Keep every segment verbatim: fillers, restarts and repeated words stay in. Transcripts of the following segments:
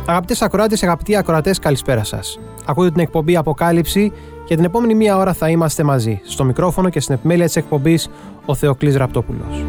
Αγαπητές ακροάτες, αγαπητοί ακροατές, καλησπέρα σας. Ακούτε την εκπομπή Αποκάλυψη. Για την επόμενη μία ώρα θα είμαστε μαζί. Στο μικρόφωνο και στην επιμέλεια της εκπομπής ο Θεοκλής Ραπτόπουλος.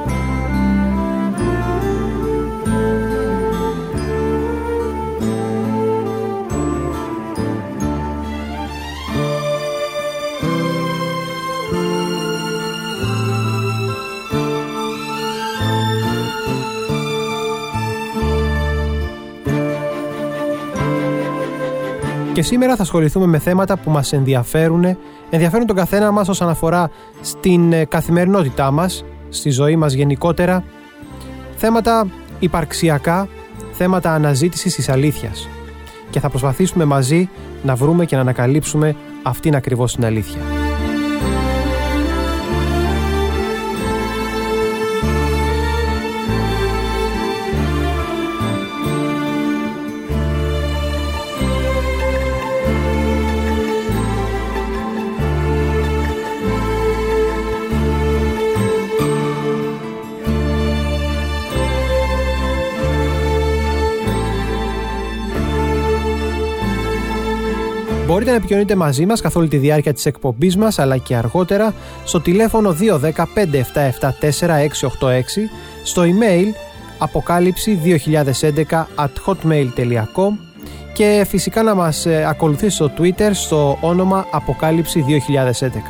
Και σήμερα θα ασχοληθούμε με θέματα που μας ενδιαφέρουν, ενδιαφέρουν τον καθένα μας όσον αφορά στην καθημερινότητά μας, στη ζωή μας γενικότερα, θέματα υπαρξιακά, θέματα αναζήτησης της αλήθειας. Και θα προσπαθήσουμε μαζί να βρούμε και να ανακαλύψουμε αυτήν ακριβώς την αλήθεια. Μπορείτε να επικοινωνείτε μαζί μας καθ' όλη τη διάρκεια της εκπομπής μας, αλλά και αργότερα στο τηλέφωνο δύο ένα μηδέν πέντε επτά επτά τέσσερα έξι οκτώ έξι, στο email αποκάλυψη δύο χιλιάδες έντεκα at hotmail τελεία com και φυσικά να μας ακολουθήσει στο Twitter στο όνομα Αποκάλυψη δύο χιλιάδες έντεκα.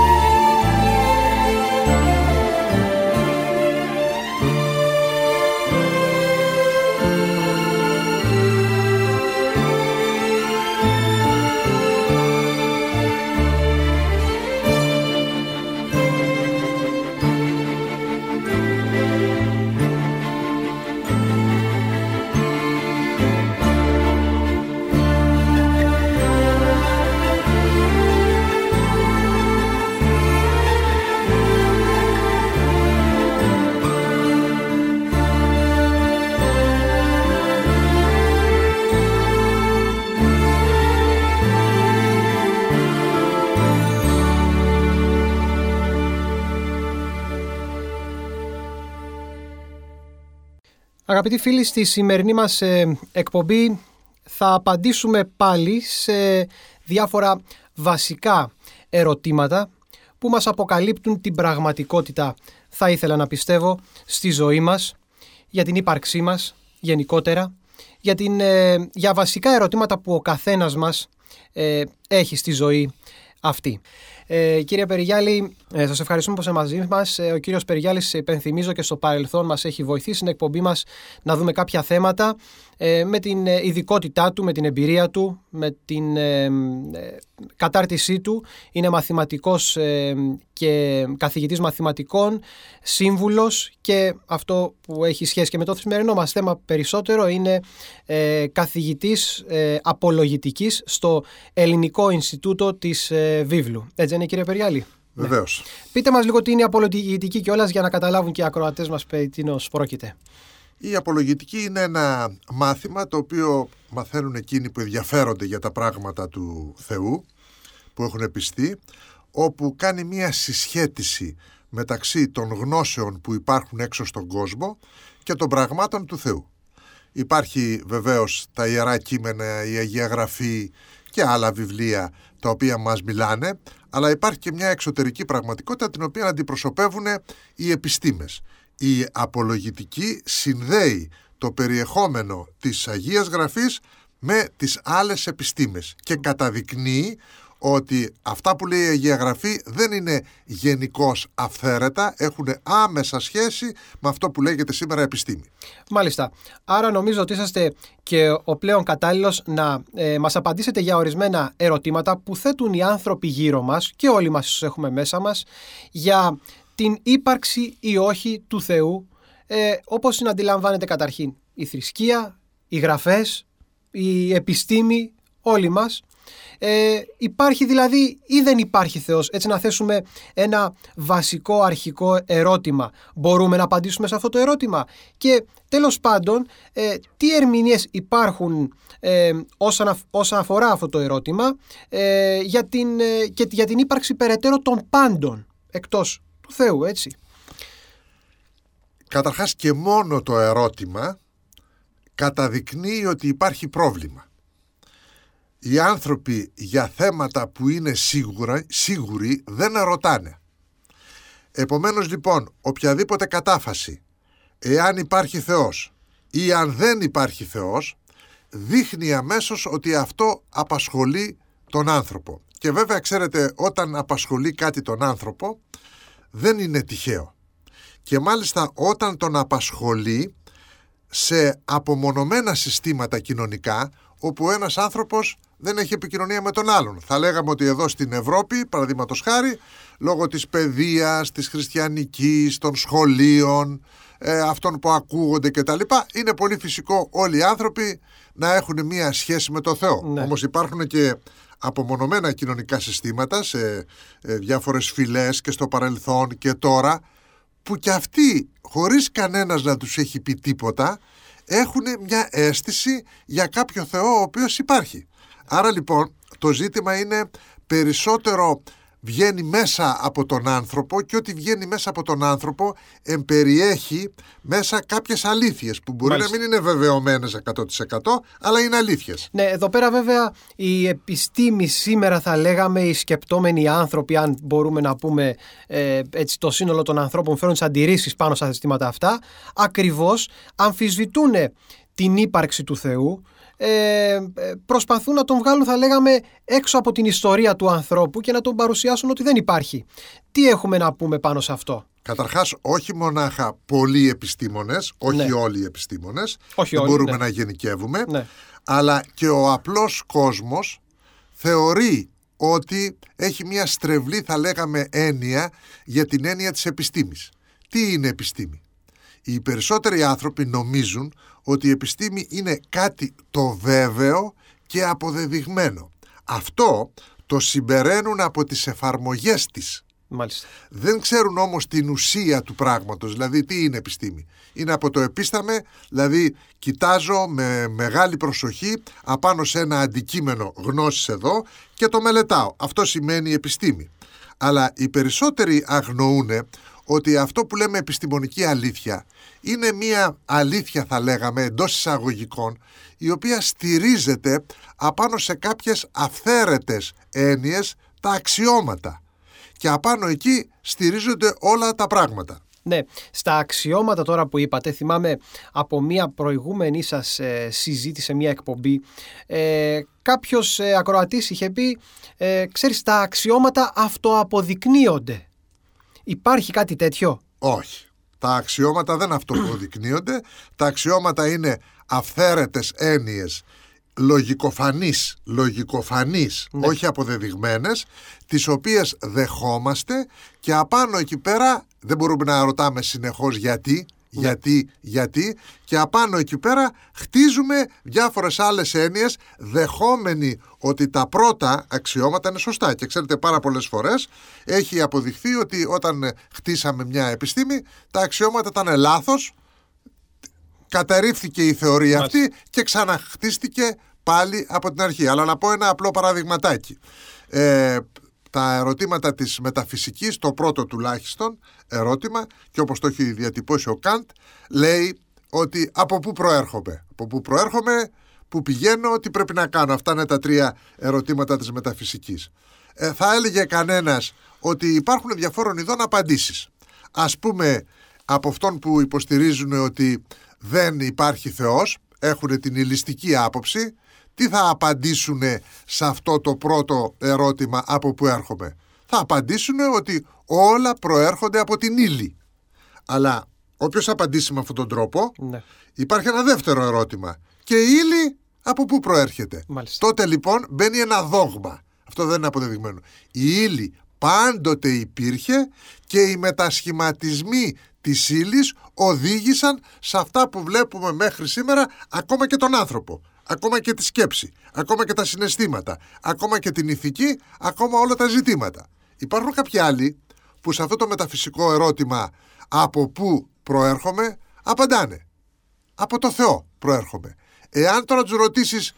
Αγαπητοί φίλοι, στη σημερινή μας ε, εκπομπή θα απαντήσουμε πάλι σε διάφορα βασικά ερωτήματα που μας αποκαλύπτουν την πραγματικότητα, θα ήθελα να πιστεύω, στη ζωή μας, για την ύπαρξή μας γενικότερα, για, την, ε, για βασικά ερωτήματα που ο καθένας μας ε, έχει στη ζωή αυτή. Ε, κύριε Περιγιάλη, ε, σας ευχαριστούμε που είστε μαζί μας. Ε, ο κύριος Περιγιάλης, υπενθυμίζω, και στο παρελθόν μας έχει βοηθήσει στην εκπομπή μας να δούμε κάποια θέματα ε, με την ειδικότητά του, με την εμπειρία του, με την ε, ε, κατάρτισή του. Είναι μαθηματικός ε, και καθηγητής μαθηματικών, σύμβουλος, και αυτό που έχει σχέση και με το σημερινό μας θέμα περισσότερο είναι ε, καθηγητής ε, απολογητικής στο Ελληνικό Ινστιτούτο της ε, Βίβλου. Έτσι είναι, κύριε Περιγιάλη? Βεβαίως. Ναι. Πείτε μας λίγο τι είναι η απολογητική κιόλας, για να καταλάβουν και οι ακροατές μας περί τίνος πρόκειται. Η απολογητική είναι ένα μάθημα το οποίο μαθαίνουν εκείνοι που ενδιαφέρονται για τα πράγματα του Θεού, που έχουν πιστεί, όπου κάνει μία συσχέτιση μεταξύ των γνώσεων που υπάρχουν έξω στον κόσμο και των πραγμάτων του Θεού. Υπάρχει βεβαίως τα Ιερά Κείμενα, η Αγία Γραφή και άλλα βιβλία τα οποία μας μιλάνε, αλλά υπάρχει και μια εξωτερική πραγματικότητα την οποία αντιπροσωπεύουν οι επιστήμες. Η απολογητική συνδέει το περιεχόμενο της Αγίας Γραφής με τις άλλες επιστήμες και καταδεικνύει ότι αυτά που λέει η Αγία Γραφή δεν είναι γενικώς αυθαίρετα, έχουν άμεσα σχέση με αυτό που λέγεται σήμερα επιστήμη. Μάλιστα. Άρα νομίζω ότι είσαστε και ο πλέον κατάλληλος να ε, μας απαντήσετε για ορισμένα ερωτήματα που θέτουν οι άνθρωποι γύρω μας, και όλοι μας όσους έχουμε μέσα μας, για την ύπαρξη ή όχι του Θεού, ε, όπως την αντιλαμβάνεται καταρχήν η θρησκεία, οι γραφές, η επιστήμη, όλοι μας. Ε, υπάρχει δηλαδή ή δεν υπάρχει Θεός? Έτσι, να θέσουμε ένα βασικό αρχικό ερώτημα. Μπορούμε να απαντήσουμε σε αυτό το ερώτημα? Και τέλος πάντων, ε, τι ερμηνείες υπάρχουν ε, όσον, όσον αφορά αυτό το ερώτημα ε, για, την, ε, και για την ύπαρξη περαιτέρω των πάντων εκτός του Θεού, έτσι? Καταρχάς, και μόνο το ερώτημα καταδεικνύει ότι υπάρχει πρόβλημα. Οι άνθρωποι για θέματα που είναι σίγουρα, σίγουροι δεν ρωτάνε. Επομένως λοιπόν, οποιαδήποτε κατάφαση, εάν υπάρχει Θεός ή αν δεν υπάρχει Θεός, δείχνει αμέσως ότι αυτό απασχολεί τον άνθρωπο. Και βέβαια ξέρετε, όταν απασχολεί κάτι τον άνθρωπο δεν είναι τυχαίο. Και μάλιστα όταν τον απασχολεί σε απομονωμένα συστήματα κοινωνικά, όπου ένας άνθρωπος δεν έχει επικοινωνία με τον άλλον. Θα λέγαμε ότι εδώ στην Ευρώπη, παραδείγματος χάρη, λόγω της παιδείας, της χριστιανικής, των σχολείων, ε, αυτών που ακούγονται κτλ., είναι πολύ φυσικό όλοι οι άνθρωποι να έχουν μία σχέση με τον Θεό. Ναι. Όμως υπάρχουν και απομονωμένα κοινωνικά συστήματα σε ε, διάφορες φυλές και στο παρελθόν και τώρα, που κι αυτοί, χωρίς κανένας να τους έχει πει τίποτα, έχουν μια αίσθηση για κάποιο Θεό ο οποίος υπάρχει. Άρα λοιπόν το ζήτημα είναι περισσότερο βγαίνει μέσα από τον άνθρωπο, και ό,τι βγαίνει μέσα από τον άνθρωπο εμπεριέχει μέσα κάποιες αλήθειες που μπορεί Μάλιστα. να μην είναι βεβαιωμένες εκατό τοις εκατό, αλλά είναι αλήθειες. Ναι, εδώ πέρα βέβαια η επιστήμη σήμερα, θα λέγαμε, οι σκεπτόμενοι άνθρωποι, αν μπορούμε να πούμε ε, έτσι, το σύνολο των ανθρώπων φέρουν τις αντιρρήσεις πάνω στα ζητήματα αυτά, ακριβώς αμφισβητούν την ύπαρξη του Θεού, Ε, προσπαθούν να τον βγάλουν, θα λέγαμε, έξω από την ιστορία του ανθρώπου και να τον παρουσιάσουν ότι δεν υπάρχει. Τι έχουμε να πούμε πάνω σε αυτό? Καταρχάς, όχι μονάχα πολλοί επιστήμονες, όχι ναι. όλοι οι επιστήμονες, όχι δεν όλοι, μπορούμε ναι. να γενικεύουμε, ναι. αλλά και ο απλός κόσμος θεωρεί ότι έχει μια στρεβλή, θα λέγαμε, έννοια για την έννοια της επιστήμης. Τι είναι επιστήμη? Οι περισσότεροι άνθρωποι νομίζουν ότι η επιστήμη είναι κάτι το βέβαιο και αποδεδειγμένο. Αυτό το συμπεραίνουν από τις εφαρμογές της. Μάλιστα. Δεν ξέρουν όμως την ουσία του πράγματος, δηλαδή τι είναι επιστήμη. Είναι από το επίσταμε, δηλαδή κοιτάζω με μεγάλη προσοχή απάνω σε ένα αντικείμενο γνώσης εδώ και το μελετάω. Αυτό σημαίνει επιστήμη. Αλλά οι περισσότεροι αγνοούν ότι αυτό που λέμε επιστημονική αλήθεια είναι μια αλήθεια, θα λέγαμε, εντός εισαγωγικών, η οποία στηρίζεται απάνω σε κάποιες αυθαίρετες έννοιες, τα αξιώματα. Και απάνω εκεί στηρίζονται όλα τα πράγματα. Ναι, στα αξιώματα τώρα που είπατε, θυμάμαι από μια προηγούμενη σας ε, συζήτηση σε μια εκπομπή, ε, κάποιος ε, ακροατής είχε πει, ε, ξέρεις, τα αξιώματα αυτοαποδεικνύονται. Υπάρχει κάτι τέτοιο? Όχι. Τα αξιώματα δεν αυτοαποδεικνύονται. Τα αξιώματα είναι αυθαίρετες έννοιες, λογικοφανείς, λογικοφανείς, ναι. όχι αποδεδειγμένες, τις οποίες δεχόμαστε και απάνω εκεί πέρα δεν μπορούμε να ρωτάμε συνεχώς γιατί, ναι. γιατί, γιατί και απάνω εκεί πέρα χτίζουμε διάφορες άλλες έννοιες δεχόμενοι ότι τα πρώτα αξιώματα είναι σωστά. Και ξέρετε, πάρα πολλές φορές έχει αποδειχθεί ότι όταν χτίσαμε μια επιστήμη τα αξιώματα ήταν λάθος, καταρρίφθηκε η θεωρία Μάλιστα. αυτή και ξαναχτίστηκε πάλι από την αρχή. Αλλά να πω ένα απλό παραδειγματάκι. Ε, τα ερωτήματα της μεταφυσικής, το πρώτο τουλάχιστον ερώτημα, και όπως το έχει διατυπώσει ο Καντ, λέει ότι από πού προέρχομαι. Από πού προέρχομαι, πού πηγαίνω, τι πρέπει να κάνω. Αυτά είναι τα τρία ερωτήματα της μεταφυσικής. Ε, θα έλεγε κανένας ότι υπάρχουν διαφόρων ειδών απαντήσεις. Ας πούμε, από αυτόν που υποστηρίζουν ότι δεν υπάρχει Θεός, έχουν την υλιστική άποψη, τι θα απαντήσουν σε αυτό το πρώτο ερώτημα, από που έρχομαι? Θα απαντήσουν ότι όλα προέρχονται από την ύλη. Αλλά όποιος απαντήσει με αυτόν τον τρόπο, ναι. υπάρχει ένα δεύτερο ερώτημα. Και η ύλη από πού προέρχεται? Μάλιστα. Τότε λοιπόν μπαίνει ένα δόγμα. Αυτό δεν είναι αποδεδειγμένο. Η ύλη πάντοτε υπήρχε και οι μετασχηματισμοί της ύλης οδήγησαν σε αυτά που βλέπουμε μέχρι σήμερα, ακόμα και τον άνθρωπο, ακόμα και τη σκέψη, ακόμα και τα συναισθήματα, ακόμα και την ηθική, ακόμα όλα τα ζητήματα. Υπάρχουν κάποιοι άλλοι που σε αυτό το μεταφυσικό ερώτημα από πού προέρχομαι απαντάνε: από το Θεό προέρχομαι. Εάν τώρα τους ρωτήσεις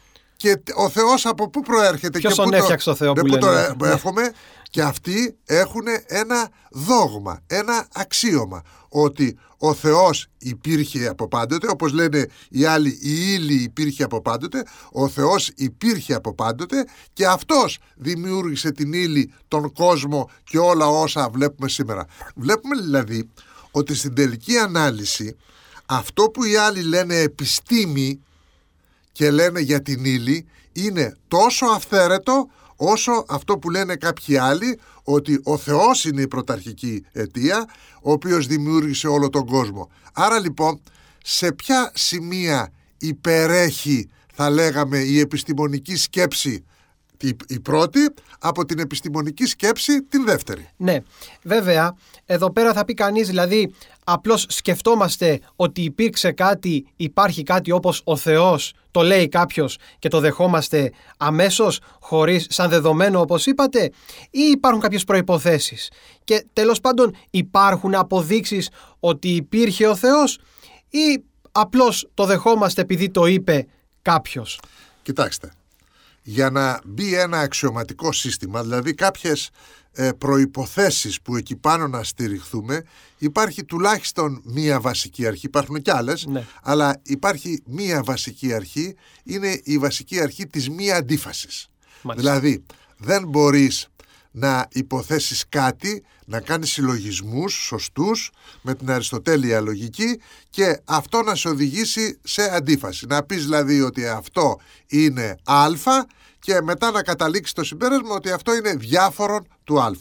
και ο Θεός από πού προέρχεται. Ποιος και τον πού έφτιαξε το Θεό που το λένε. εύχομαι. Και αυτοί έχουν ένα δόγμα, ένα αξίωμα, ότι ο Θεός υπήρχε από πάντοτε, όπως λένε οι άλλοι, η ύλη υπήρχε από πάντοτε, ο Θεός υπήρχε από πάντοτε και αυτός δημιούργησε την ύλη, τον κόσμο και όλα όσα βλέπουμε σήμερα. Βλέπουμε δηλαδή ότι στην τελική ανάλυση αυτό που οι άλλοι λένε επιστήμη και λένε για την ύλη είναι τόσο αυθαίρετο όσο αυτό που λένε κάποιοι άλλοι, ότι ο Θεός είναι η πρωταρχική αιτία, ο οποίος δημιούργησε όλο τον κόσμο. Άρα λοιπόν, σε ποια σημεία υπερέχει, θα λέγαμε, η επιστημονική σκέψη η πρώτη από την επιστημονική σκέψη την δεύτερη? Ναι, βέβαια, εδώ πέρα θα πει κανείς, δηλαδή απλώς σκεφτόμαστε ότι υπήρξε κάτι, υπάρχει κάτι όπως ο Θεός, το λέει κάποιος και το δεχόμαστε αμέσως, χωρίς, σαν δεδομένο όπως είπατε, ή υπάρχουν κάποιες προϋποθέσεις? Και τέλος πάντων, υπάρχουν αποδείξεις ότι υπήρχε ο Θεός ή απλώς το δεχόμαστε επειδή το είπε κάποιος? Κοιτάξτε, για να μπει ένα αξιωματικό σύστημα, δηλαδή κάποιες ε, προϋποθέσεις που εκεί πάνω να στηριχθούμε, υπάρχει τουλάχιστον μία βασική αρχή, υπάρχουν κι άλλες, ναι. αλλά υπάρχει μία βασική αρχή, είναι η βασική αρχή της μη αντίφασης. Μάλιστα. Δηλαδή δεν μπορείς να υποθέσεις κάτι, να κάνεις συλλογισμούς σωστούς με την αριστοτέλεια λογική και αυτό να σε οδηγήσει σε αντίφαση. Να πεις δηλαδή ότι αυτό είναι α και μετά να καταλήξεις το συμπέρασμα ότι αυτό είναι διάφορον του α.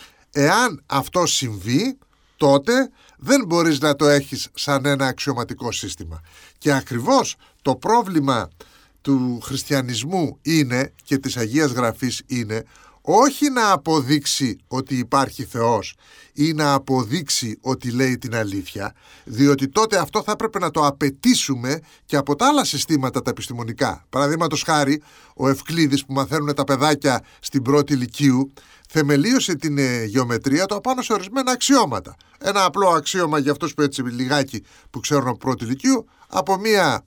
Εάν αυτό συμβεί, τότε δεν μπορείς να το έχεις σαν ένα αξιωματικό σύστημα. Και ακριβώς το πρόβλημα του χριστιανισμού είναι, και της Αγίας Γραφής είναι, όχι να αποδείξει ότι υπάρχει Θεός ή να αποδείξει ότι λέει την αλήθεια, διότι τότε αυτό θα έπρεπε να το απαιτήσουμε και από τα άλλα συστήματα τα επιστημονικά. Παραδείγματος χάρη, ο Ευκλήδης που μαθαίνουν τα παιδάκια στην πρώτη ηλικίου θεμελίωσε την ε, γεωμετρία το απάνω σε ορισμένα αξιώματα. Ένα απλό αξίωμα για αυτούς που έτσι λιγάκι που ξέρουν από πρώτη ηλικίου, από μία...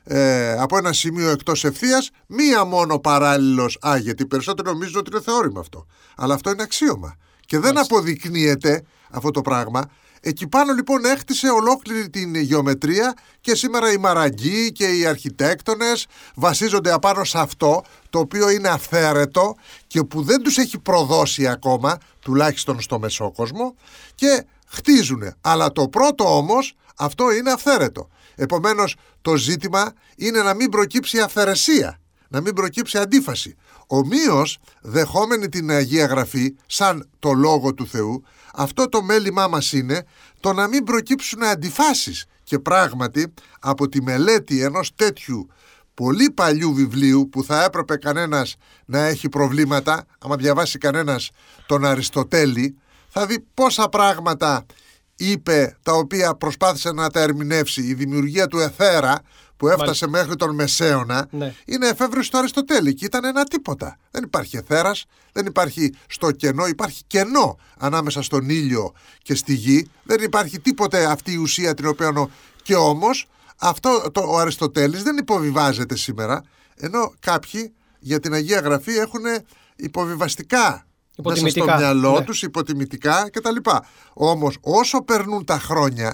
Ε, από ένα σημείο εκτός ευθείας, μία μόνο παράλληλος. Α, γιατί περισσότερο νομίζουν ότι είναι θεώρημα αυτό. Αλλά αυτό είναι αξίωμα. Και δεν Μάλιστα. αποδεικνύεται αυτό το πράγμα. Εκεί πάνω λοιπόν έκτισε ολόκληρη την γεωμετρία και σήμερα οι μαραγκοί και οι αρχιτέκτονες βασίζονται απάνω σε αυτό, το οποίο είναι αυθαίρετο και που δεν τους έχει προδώσει ακόμα, τουλάχιστον στο μεσόκοσμο, και χτίζουνε. Αλλά το πρώτο όμως, αυτό είναι αυθαίρετο. Επομένως, το ζήτημα είναι να μην προκύψει αυθαιρεσία, να μην προκύψει αντίφαση. Ομοίως, δεχόμενη την Αγία Γραφή σαν το Λόγο του Θεού, αυτό το μέλημά μας είναι το να μην προκύψουν αντιφάσεις. Και πράγματι, από τη μελέτη ενός τέτοιου πολύ παλιού βιβλίου, που θα έπρεπε κανένας να έχει προβλήματα, άμα διαβάσει κανένας τον Αριστοτέλη, θα δει πόσα πράγματα είπε, τα οποία προσπάθησε να τα ερμηνεύσει. Η δημιουργία του αιθέρα που έφτασε Μάλιστα. μέχρι τον Μεσαίωνα, ναι. είναι εφεύρεση του Αριστοτέλη και ήταν ένα τίποτα. Δεν υπάρχει αιθέρας, δεν υπάρχει στο κενό, υπάρχει κενό ανάμεσα στον ήλιο και στη γη. Δεν υπάρχει τίποτε αυτή η ουσία την οποία... Και όμως αυτό το, ο Αριστοτέλης δεν υποβιβάζεται σήμερα, ενώ κάποιοι για την Αγία Γραφή έχουν υποβιβαστικά μέσα στο μυαλό ναι. τους, υποτιμητικά κτλ. Όμως όσο περνούν τα χρόνια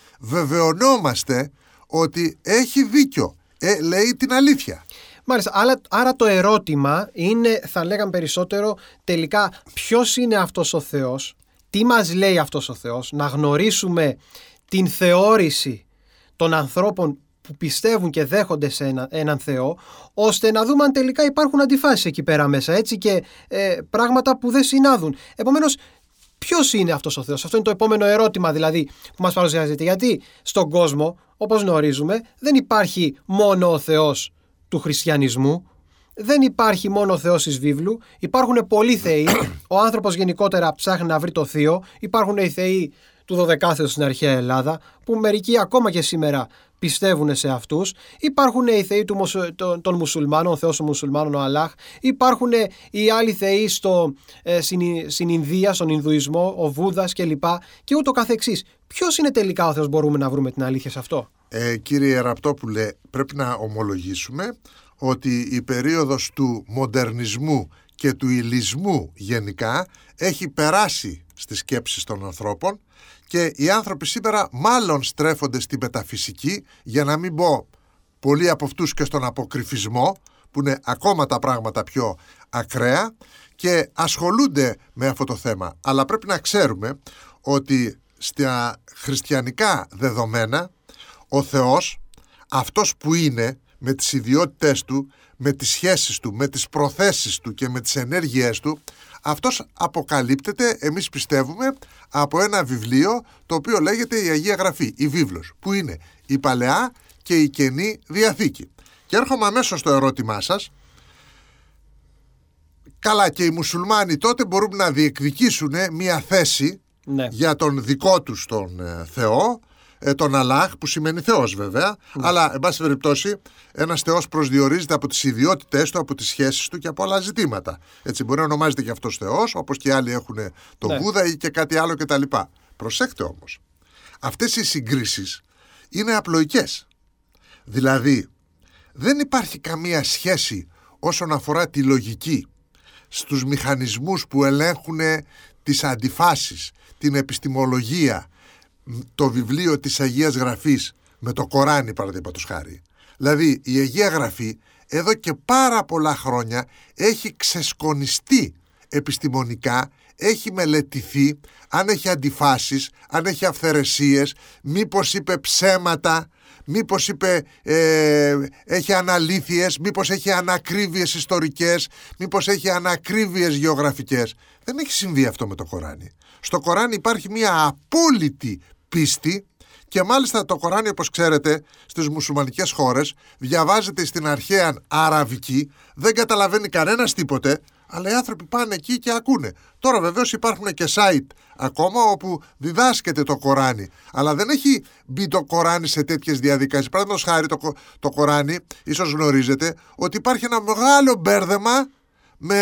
βεβαιωνόμαστε ότι έχει δίκιο, ε, λέει την αλήθεια. Μάλιστα, άρα, άρα το ερώτημα είναι, θα λέγαμε περισσότερο, τελικά ποιος είναι αυτός ο Θεός, τι μας λέει αυτός ο Θεός, να γνωρίσουμε την θεώρηση των ανθρώπων που πιστεύουν και δέχονται σε ένα, έναν Θεό, ώστε να δούμε αν τελικά υπάρχουν αντιφάσεις εκεί πέρα μέσα, έτσι, και ε, πράγματα που δεν συνάδουν. Επομένως, ποιος είναι αυτός ο Θεός? Αυτό είναι το επόμενο ερώτημα δηλαδή που μας παρουσιάζεται. Γιατί στον κόσμο, όπως γνωρίζουμε, δεν υπάρχει μόνο ο Θεός του χριστιανισμού, δεν υπάρχει μόνο ο Θεός της βίβλου, υπάρχουν πολλοί θεοί. Ο άνθρωπος γενικότερα ψάχνει να βρει το θείο. Υπάρχουν οι θεοί του δωδεκάθεου στην αρχαία Ελλάδα, που μερικοί ακόμα και σήμερα πιστεύουν σε αυτούς. Υπάρχουν οι θεοί του, των, των μουσουλμάνων, ο Θεός των μουσουλμάνων, ο Αλλάχ. Υπάρχουν οι άλλοι θεοί στο, ε, στην, στην Ινδία, στον Ινδουισμό, ο Βούδας κλπ. Και ούτω καθεξής. Ποιος είναι τελικά ο Θεός, μπορούμε να βρούμε την αλήθεια σε αυτό? Ε, κύριε Ραπτόπουλε, πρέπει να ομολογήσουμε ότι η περίοδος του μοντερνισμού και του υλισμού γενικά έχει περάσει στις σκέψεις των ανθρώπων και οι άνθρωποι σήμερα μάλλον στρέφονται στη μεταφυσική, για να μην πω πολλοί από αυτούς και στον αποκρυφισμό, που είναι ακόμα τα πράγματα πιο ακραία, και ασχολούνται με αυτό το θέμα. Αλλά πρέπει να ξέρουμε ότι στα χριστιανικά δεδομένα ο Θεός, αυτός που είναι, με τις ιδιότητές του, με τις σχέσεις του, με τις προθέσεις του και με τις ενέργειές του, αυτός αποκαλύπτεται, εμείς πιστεύουμε, από ένα βιβλίο το οποίο λέγεται η Αγία Γραφή, η βίβλος, που είναι η Παλαιά και η Καινή Διαθήκη. Και έρχομαι αμέσως στο ερώτημά σας. Καλά, και οι μουσουλμάνοι τότε μπορούν να διεκδικήσουν μια θέση, ναι, για τον δικό τους τον ε, Θεό, ε, τον Αλλάχ, που σημαίνει Θεός βέβαια, ναι, αλλά εν πάση περιπτώσει ένας Θεός προσδιορίζεται από τις ιδιότητές του, από τις σχέσεις του και από άλλα ζητήματα. Έτσι, μπορεί να ονομάζεται και αυτός Θεός, όπως και άλλοι έχουν τον, ναι, Βούδα ή και κάτι άλλο κτλ. Προσέξτε όμως, αυτές οι συγκρίσεις είναι απλοϊκές. Δηλαδή, δεν υπάρχει καμία σχέση όσον αφορά τη λογική στους μηχανισμούς που ελέγχουν τις αντιφάσεις, την επιστημολογία, το βιβλίο της Αγίας Γραφής με το Κοράνι, παραδείγματος χάρη. Δηλαδή η Αγία Γραφή εδώ και πάρα πολλά χρόνια έχει ξεσκονιστεί επιστημονικά, έχει μελετηθεί, αν έχει αντιφάσεις, αν έχει αυθαιρεσίες, μήπως είπε ψέματα, μήπως είπε, ε, έχει αναλήθειες, μήπως έχει ανακρίβειες ιστορικές, μήπως έχει ανακρίβειες γεωγραφικές. Δεν έχει συμβεί αυτό με το Κοράνι. Στο Κοράνι υπάρχει μια απόλυτη πίστη και μάλιστα το Κοράνι, όπως ξέρετε, στις μουσουλμανικές χώρες διαβάζεται στην αρχαία αραβική, δεν καταλαβαίνει κανένας τίποτε, αλλά οι άνθρωποι πάνε εκεί και ακούνε. Τώρα βεβαίως υπάρχουν και site ακόμα όπου διδάσκεται το Κοράνι, αλλά δεν έχει μπει το Κοράνι σε τέτοιες διαδικασίες. Παραδείγματος χάρη, το, το Κοράνι, ίσως γνωρίζετε ότι υπάρχει ένα μεγάλο μπέρδεμα με,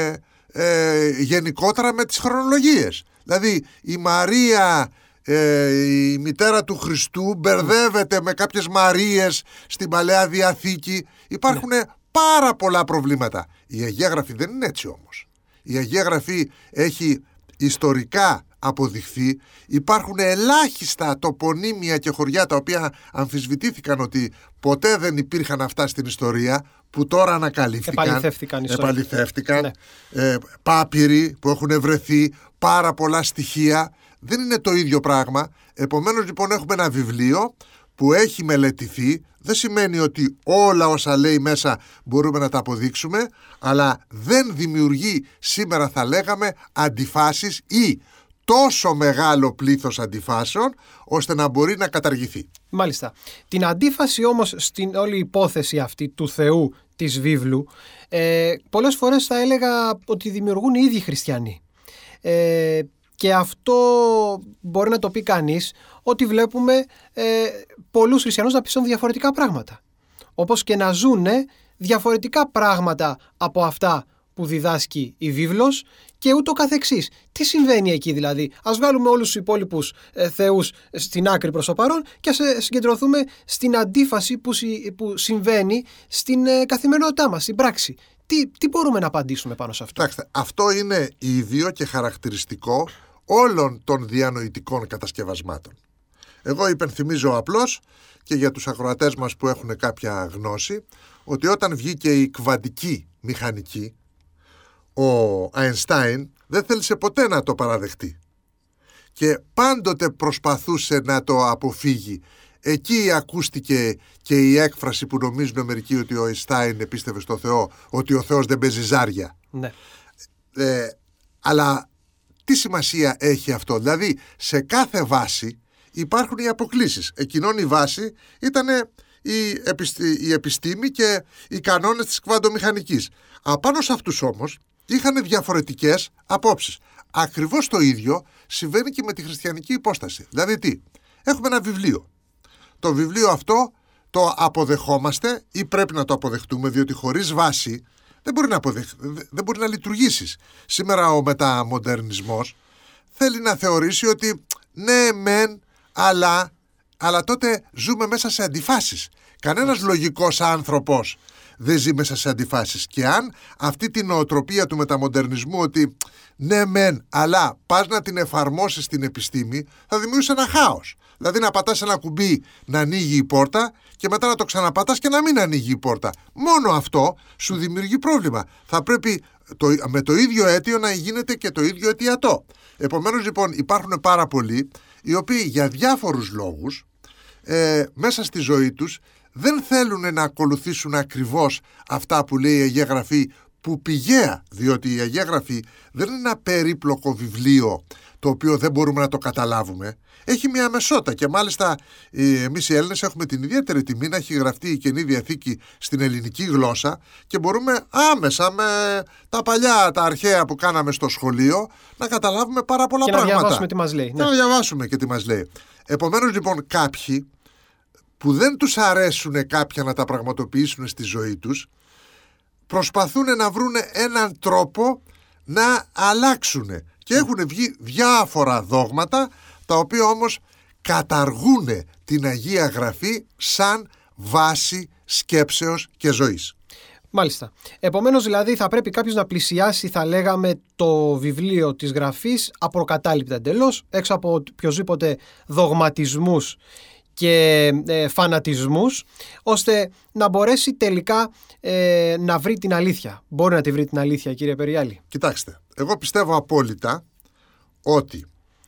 ε, γενικότερα με τις χρονολογίες. Δηλαδή η Μαρία, ε, η μητέρα του Χριστού, μπερδεύεται με κάποιες Μαρίες στην Παλαιά Διαθήκη. Υπάρχουν ναι. πάρα πολλά προβλήματα. Η Αγία Γραφή δεν είναι έτσι όμως. Η Αγία Γραφή έχει ιστορικά αποδειχθεί. Υπάρχουν ελάχιστα τοπονύμια και χωριά τα οποία αμφισβητήθηκαν ότι ποτέ δεν υπήρχαν αυτά στην ιστορία, που τώρα ανακαλύφθηκαν. Επαληθεύτηκαν. Επαληθεύτηκαν. Ναι. Ε, πάπυροι που έχουν βρεθεί, πάρα πολλά στοιχεία. Δεν είναι το ίδιο πράγμα. Επομένως λοιπόν έχουμε ένα βιβλίο που έχει μελετηθεί. Δεν σημαίνει ότι όλα όσα λέει μέσα μπορούμε να τα αποδείξουμε, αλλά δεν δημιουργεί σήμερα, θα λέγαμε, αντιφάσεις ή τόσο μεγάλο πλήθος αντιφάσεων ώστε να μπορεί να καταργηθεί. Μάλιστα. Την αντίφαση όμως στην όλη υπόθεση αυτή του Θεού της βίβλου, ε, πολλές φορές θα έλεγα ότι δημιουργούν οι ίδιοι χριστιανοί. Ε, και αυτό μπορεί να το πει κανείς, ότι βλέπουμε ε, πολλούς χριστιανούς να πιστεύουν διαφορετικά πράγματα. Όπως και να ζουν διαφορετικά πράγματα από αυτά που διδάσκει η βίβλος και ούτω καθεξής. Τι συμβαίνει εκεί δηλαδή? Ας βγάλουμε όλους τους υπόλοιπους ε, θεούς στην άκρη προς το παρόν και ας ε, συγκεντρωθούμε στην αντίφαση που, συ, που συμβαίνει στην ε, καθημερινότητά μας, στην πράξη. Τι, τι μπορούμε να απαντήσουμε πάνω σε αυτό? Κοιτάξτε, αυτό είναι ίδιο και χαρακτηριστικό όλων των διανοητικών κατασκευασμάτων. Εγώ υπενθυμίζω απλώς και για τους ακροατές μας που έχουν κάποια γνώση, ότι όταν βγήκε η κβαντική μηχανική, ο Αϊνστάιν δεν θέλησε ποτέ να το παραδεχτεί και πάντοτε προσπαθούσε να το αποφύγει. Εκεί ακούστηκε και η έκφραση που νομίζουν μερικοί ότι ο Αϊνστάιν επίστευε στο Θεό, ότι ο Θεός δεν παίζει ζάρια. Ναι. Ε, αλλά τι σημασία έχει αυτό? Δηλαδή σε κάθε βάση υπάρχουν οι αποκλίσεις. Εκείνον η βάση ήταν η, επιστη... η επιστήμη και οι κανόνες της κβαντομηχανικής. Απάνω σε αυτούς όμως είχαν διαφορετικές απόψεις. Ακριβώς το ίδιο συμβαίνει και με τη χριστιανική υπόσταση. Δηλαδή τι? Έχουμε ένα βιβλίο. Το βιβλίο αυτό το αποδεχόμαστε ή πρέπει να το αποδεχτούμε, διότι χωρίς βάση δεν μπορεί να, αποδεχ... δεν μπορεί να λειτουργήσεις. Σήμερα ο μεταμοντερνισμός θέλει να θεωρήσει ότι ναι μεν, αλλά, αλλά τότε ζούμε μέσα σε αντιφάσεις. Κανένας λογικός άνθρωπος δεν ζει μέσα σε αντιφάσεις. Και αν αυτή την νοοτροπία του μεταμοντερνισμού, ότι ναι μεν, αλλά πας να την εφαρμόσεις στην επιστήμη, θα δημιουργήσει ένα χάος. Δηλαδή να πατάς ένα κουμπί να ανοίγει η πόρτα και μετά να το ξαναπατάς και να μην ανοίγει η πόρτα. Μόνο αυτό σου δημιουργεί πρόβλημα. Θα πρέπει το, με το ίδιο αίτιο να γίνεται και το ίδιο αιτιατό. Επομένως λοιπόν υπάρχουν πάρα πολλοί οι οποίοι για διάφορους λόγους ε, μέσα στη ζωή τους δεν θέλουν να ακολουθήσουν ακριβώς αυτά που λέει η Αγία Γραφή, που πηγαία, διότι η Αγία Γραφή δεν είναι ένα περίπλοκο βιβλίο το οποίο δεν μπορούμε να το καταλάβουμε. Έχει μια αμεσότητα και μάλιστα εμείς οι Έλληνες έχουμε την ιδιαίτερη τιμή να έχει γραφτεί η Καινή Διαθήκη στην ελληνική γλώσσα και μπορούμε άμεσα με τα παλιά, τα αρχαία που κάναμε στο σχολείο να καταλάβουμε πάρα πολλά και πράγματα. Να διαβάσουμε τι μας λέει. Και ναι. να διαβάσουμε και τι μας λέει. Επομένως λοιπόν κάποιοι που δεν τους αρέσουν κάποια να τα πραγματοποιήσουν στη ζωή τους, προσπαθούν να βρουν έναν τρόπο να αλλάξουν. Και έχουν βγει διάφορα δόγματα, τα οποία όμως καταργούν την Αγία Γραφή σαν βάση σκέψεως και ζωής. Μάλιστα. Επομένως δηλαδή θα πρέπει κάποιος να πλησιάσει, θα λέγαμε, το βιβλίο της Γραφής απροκατάληπτα εντελώς, έξω από οποιοσδήποτε δογματισμούς και ε, φανατισμούς, ώστε να μπορέσει τελικά ε, να βρει την αλήθεια. Μπορεί να τη βρει την αλήθεια, κύριε Περιάλη? Κοιτάξτε, εγώ πιστεύω απόλυτα ότι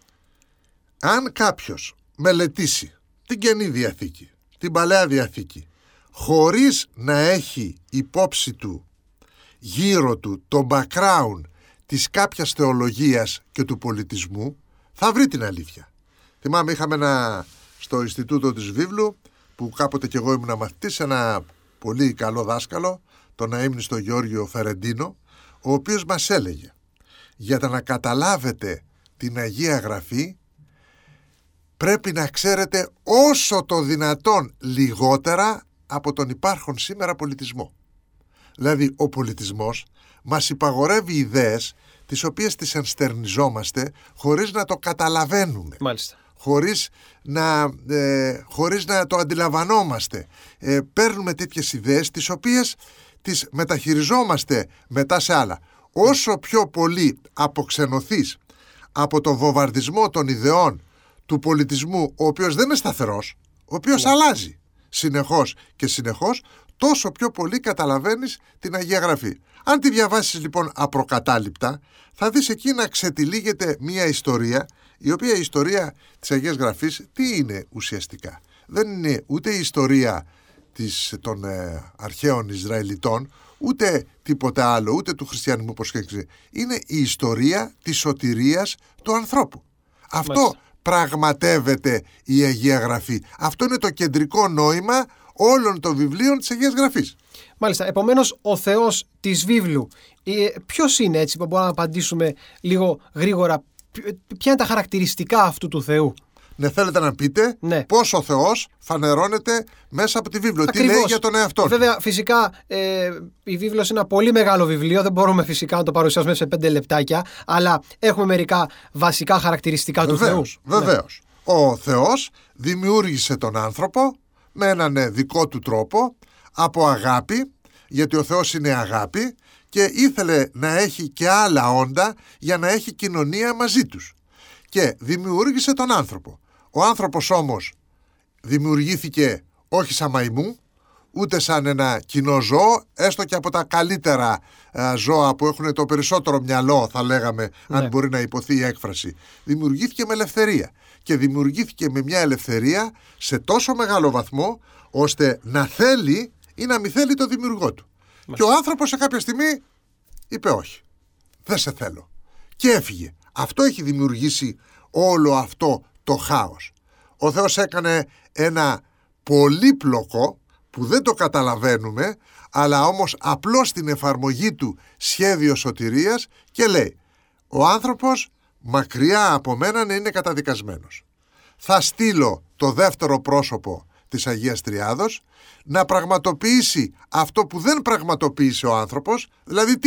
αν κάποιος μελετήσει την Καινή Διαθήκη, την Παλαιά Διαθήκη, χωρίς να έχει υπόψη του, γύρω του, το background της κάποιας θεολογίας και του πολιτισμού, θα βρει την αλήθεια. Θυμάμαι, είχαμε ένα στο Ινστιτούτο της Βίβλου, που κάποτε κι εγώ ήμουν μαθητής, ένα πολύ καλό δάσκαλο, τον αείμνηστο Γιώργιο Φερεντίνο, ο οποίος μας έλεγε, για να καταλάβετε την Αγία Γραφή πρέπει να ξέρετε όσο το δυνατόν λιγότερα από τον υπάρχον σήμερα πολιτισμό. Δηλαδή ο πολιτισμός μας υπαγορεύει ιδέες τις οποίες τις ενστερνιζόμαστε χωρίς να το καταλαβαίνουμε. Μάλιστα. Χωρίς να, ε, χωρίς να το αντιλαμβανόμαστε. Ε, παίρνουμε τέτοιες ιδέες τις οποίες τις μεταχειριζόμαστε μετά σε άλλα. Όσο πιο πολύ αποξενωθείς από το βομβαρδισμό των ιδεών του πολιτισμού, ο οποίος δεν είναι σταθερός, ο οποίος yeah. αλλάζει συνεχώς και συνεχώς, τόσο πιο πολύ καταλαβαίνεις την Αγία Γραφή. Αν τη διαβάσεις λοιπόν απροκατάληπτα, θα δεις εκεί να ξετυλίγεται μια ιστορία, η οποία η ιστορία της Αγίας Γραφής τι είναι ουσιαστικά? Δεν είναι ούτε η ιστορία της, των ε, αρχαίων Ισραηλιτών, ούτε τίποτε άλλο, ούτε του χριστιανισμού, πως και είναι η ιστορία της σωτηρίας του ανθρώπου. Αυτό Μάλιστα. πραγματεύεται η Αγία Γραφή. Αυτό είναι το κεντρικό νόημα όλων των βιβλίων της Αγίας Γραφής. Μάλιστα. Επομένως, ο Θεός της βίβλου, ποιος είναι, έτσι που μπορούμε να απαντήσουμε λίγο γρήγορα, ποια είναι τα χαρακτηριστικά αυτού του Θεού? Ναι, θέλετε να πείτε ναι. πώς ο Θεός φανερώνεται μέσα από τη βίβλο. Ακριβώς. Τι λέει για τον εαυτό του. Βέβαια, φυσικά ε, η βίβλος είναι ένα πολύ μεγάλο βιβλίο. Δεν μπορούμε φυσικά να το παρουσιάσουμε σε πέντε λεπτάκια. Αλλά έχουμε μερικά βασικά χαρακτηριστικά βεβαίως, του Θεού. Βεβαίως. Ναι. Ο Θεός δημιούργησε τον άνθρωπο με έναν δικό του τρόπο, από αγάπη, γιατί ο Θεός είναι αγάπη, και ήθελε να έχει και άλλα όντα για να έχει κοινωνία μαζί τους. Και δημιούργησε τον άνθρωπο. Ο άνθρωπος όμως δημιουργήθηκε όχι σαν μαϊμού, ούτε σαν ένα κοινό ζώο, έστω και από τα καλύτερα α, ζώα που έχουν το περισσότερο μυαλό, θα λέγαμε, ναι. αν μπορεί να υποθεί η έκφραση. Δημιουργήθηκε με ελευθερία. Και δημιουργήθηκε με μια ελευθερία σε τόσο μεγάλο βαθμό, ώστε να θέλει ή να μη θέλει το δημιουργό του. Μα. Και ο άνθρωπος σε κάποια στιγμή είπε όχι, δεν σε θέλω. Και έφυγε. Αυτό έχει δημιουργήσει όλο αυτό το χάος. Ο Θεός έκανε ένα πολύπλοκο που δεν το καταλαβαίνουμε, αλλά όμως απλώς στην εφαρμογή του σχέδιο σωτηρίας, και λέει, ο άνθρωπος μακριά από μένα να είναι καταδικασμένος. Θα στείλω το δεύτερο πρόσωπο της Αγίας Τριάδος να πραγματοποιήσει αυτό που δεν πραγματοποίησε ο άνθρωπος, δηλαδή τι?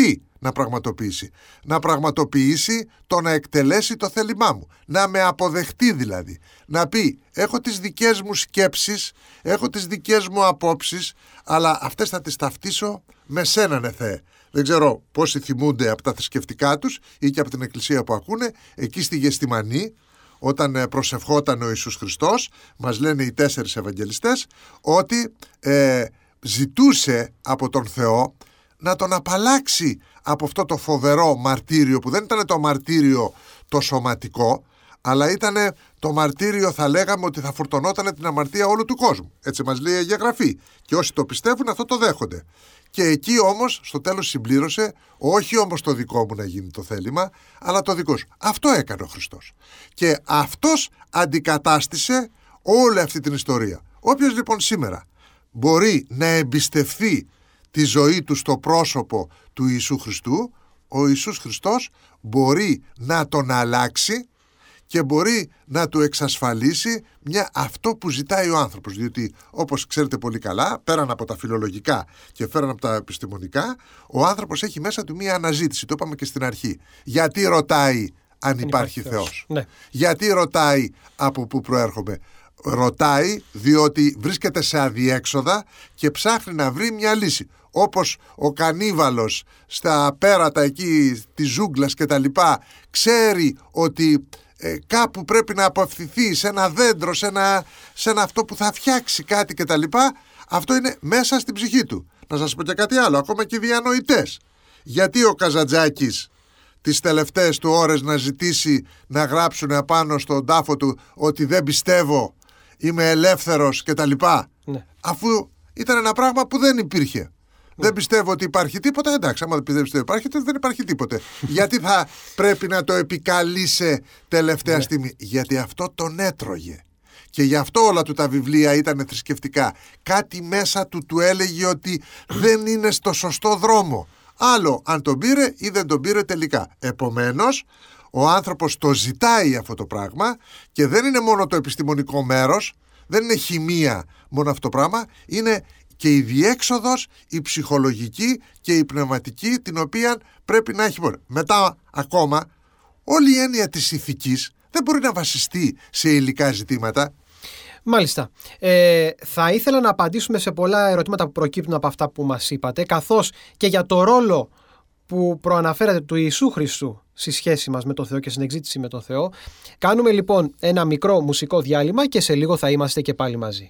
να πραγματοποιήσει? Να πραγματοποιήσει το να εκτελέσει το θέλημά μου. Να με αποδεχτεί δηλαδή. Να πει, έχω τις δικές μου σκέψεις, έχω τις δικές μου απόψεις, αλλά αυτές θα τις ταυτίσω με σένα, ναι Θεέ. Δεν ξέρω πόσοι θυμούνται από τα θρησκευτικά τους ή και από την εκκλησία που ακούνε, εκεί στη Γεστημανή, όταν προσευχόταν ο Ιησούς Χριστός, μας λένε οι τέσσερις Ευαγγελιστές, ότι ε, ζητούσε από τον Θεό να τον απαλλάξει από αυτό το φοβερό μαρτύριο, που δεν ήταν το μαρτύριο το σωματικό, αλλά ήταν το μαρτύριο, θα λέγαμε, ότι θα φορτωνόταν την αμαρτία όλου του κόσμου. Έτσι μας λέει η Αγία Γραφή. Και όσοι το πιστεύουν αυτό το δέχονται. Και εκεί όμως στο τέλος συμπλήρωσε, όχι όμως το δικό μου να γίνει το θέλημα, αλλά το δικό σου. Αυτό έκανε ο Χριστός. Και αυτός αντικατάστησε όλη αυτή την ιστορία. Όποιος λοιπόν σήμερα μπορεί να εμπιστευθεί τη ζωή του στο πρόσωπο του Ιησού Χριστού, ο Ιησούς Χριστός μπορεί να τον αλλάξει και μπορεί να του εξασφαλίσει μια, αυτό που ζητάει ο άνθρωπος. Διότι, όπως ξέρετε πολύ καλά, πέραν από τα φιλολογικά και πέραν από τα επιστημονικά, ο άνθρωπος έχει μέσα του μια αναζήτηση. Το είπαμε και στην αρχή. Γιατί ρωτάει αν υπάρχει, υπάρχει Θεός? Θεός. Ναι. Γιατί ρωτάει από πού προέρχομαι? Ρωτάει διότι βρίσκεται σε αδιέξοδα και ψάχνει να βρει μια λύση. Όπως ο κανίβαλος στα πέρατα εκεί της ζούγκλας και τα λοιπά ξέρει ότι ε, κάπου πρέπει να απευθυνθεί σε ένα δέντρο, σε ένα, σε ένα αυτό που θα φτιάξει κάτι και τα λοιπά, αυτό είναι μέσα στην ψυχή του. Να σας πω και κάτι άλλο, ακόμα και οι διανοητές. Γιατί ο Καζαντζάκης τις τελευταίες του ώρες να ζητήσει να γράψουν απάνω στον τάφο του ότι δεν πιστεύω, είμαι ελεύθερος και τα λοιπά, ναι. Αφού ήταν ένα πράγμα που δεν υπήρχε. Ναι. Δεν πιστεύω ότι υπάρχει τίποτα, εντάξει, άμα δεν πιστεύεις ότι υπάρχει, δεν υπάρχει τίποτε. Γιατί θα πρέπει να το επικαλείσαι τελευταία ναι. στιγμή? Γιατί αυτό τον έτρωγε. Και γι' αυτό όλα του τα βιβλία ήταν θρησκευτικά. Κάτι μέσα του του έλεγε ότι δεν είναι στο σωστό δρόμο. Άλλο αν τον πήρε ή δεν τον πήρε τελικά. Επομένως, ο άνθρωπος το ζητάει αυτό το πράγμα και δεν είναι μόνο το επιστημονικό μέρος, δεν είναι χημεία μόνο αυτό το πράγμα, είναι και η διέξοδος, η ψυχολογική και η πνευματική, την οποία πρέπει να έχει. Μετά ακόμα, όλη η έννοια της ηθικής δεν μπορεί να βασιστεί σε υλικά ζητήματα. Μάλιστα. Ε, θα ήθελα να απαντήσουμε σε πολλά ερωτήματα που προκύπτουν από αυτά που μας είπατε, καθώς και για το ρόλο που προαναφέρατε του Ιησού Χριστού στη σχέση μας με τον Θεό και στην εξήτηση με τον Θεό. Κάνουμε λοιπόν ένα μικρό μουσικό διάλειμμα και σε λίγο θα είμαστε και πάλι μαζί.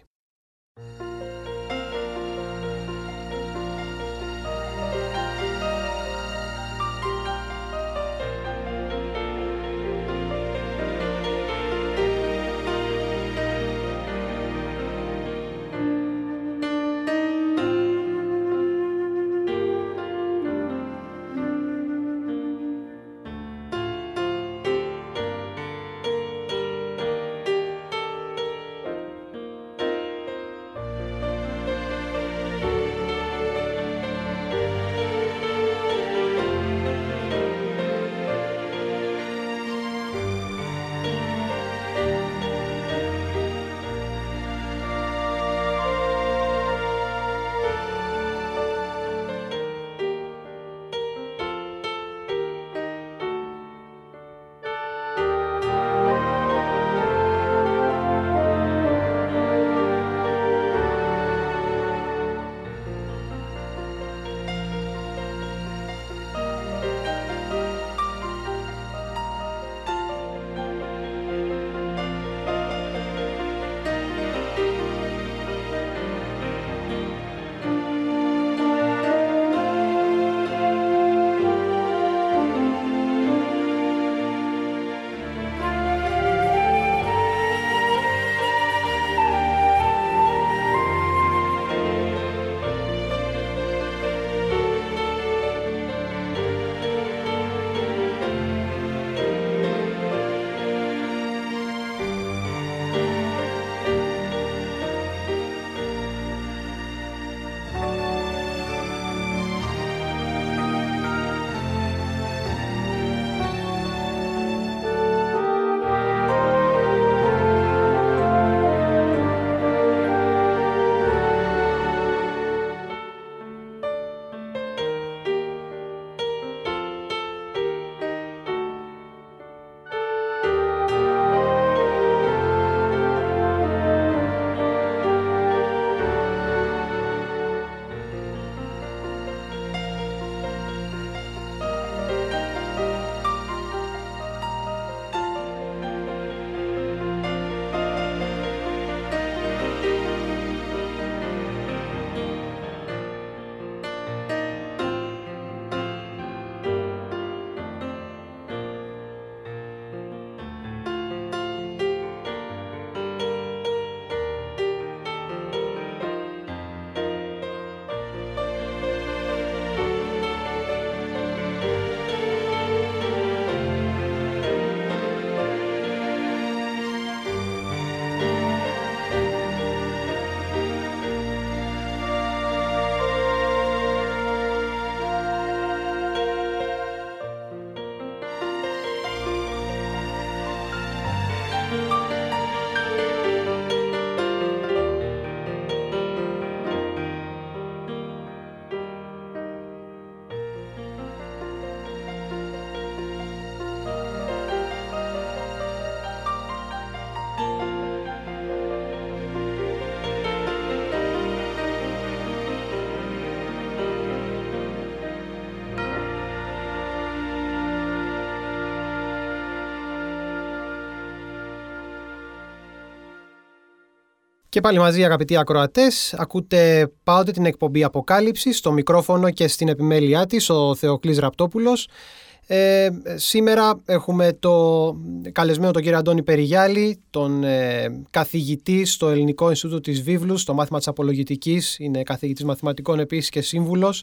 Και πάλι μαζί, αγαπητοί ακροατές, ακούτε πάντοτε την εκπομπή Αποκάλυψη, στο μικρόφωνο και στην επιμέλειά της ο Θεοκλής Ραπτόπουλος. Ε, σήμερα έχουμε το καλεσμένο τον κύριο Αντώνη Περιγιάλη, τον ε, καθηγητή στο Ελληνικό Ινστιτούτο της Βίβλου, στο μάθημα της Απολογητικής, είναι καθηγητής μαθηματικών επίσης και σύμβουλος,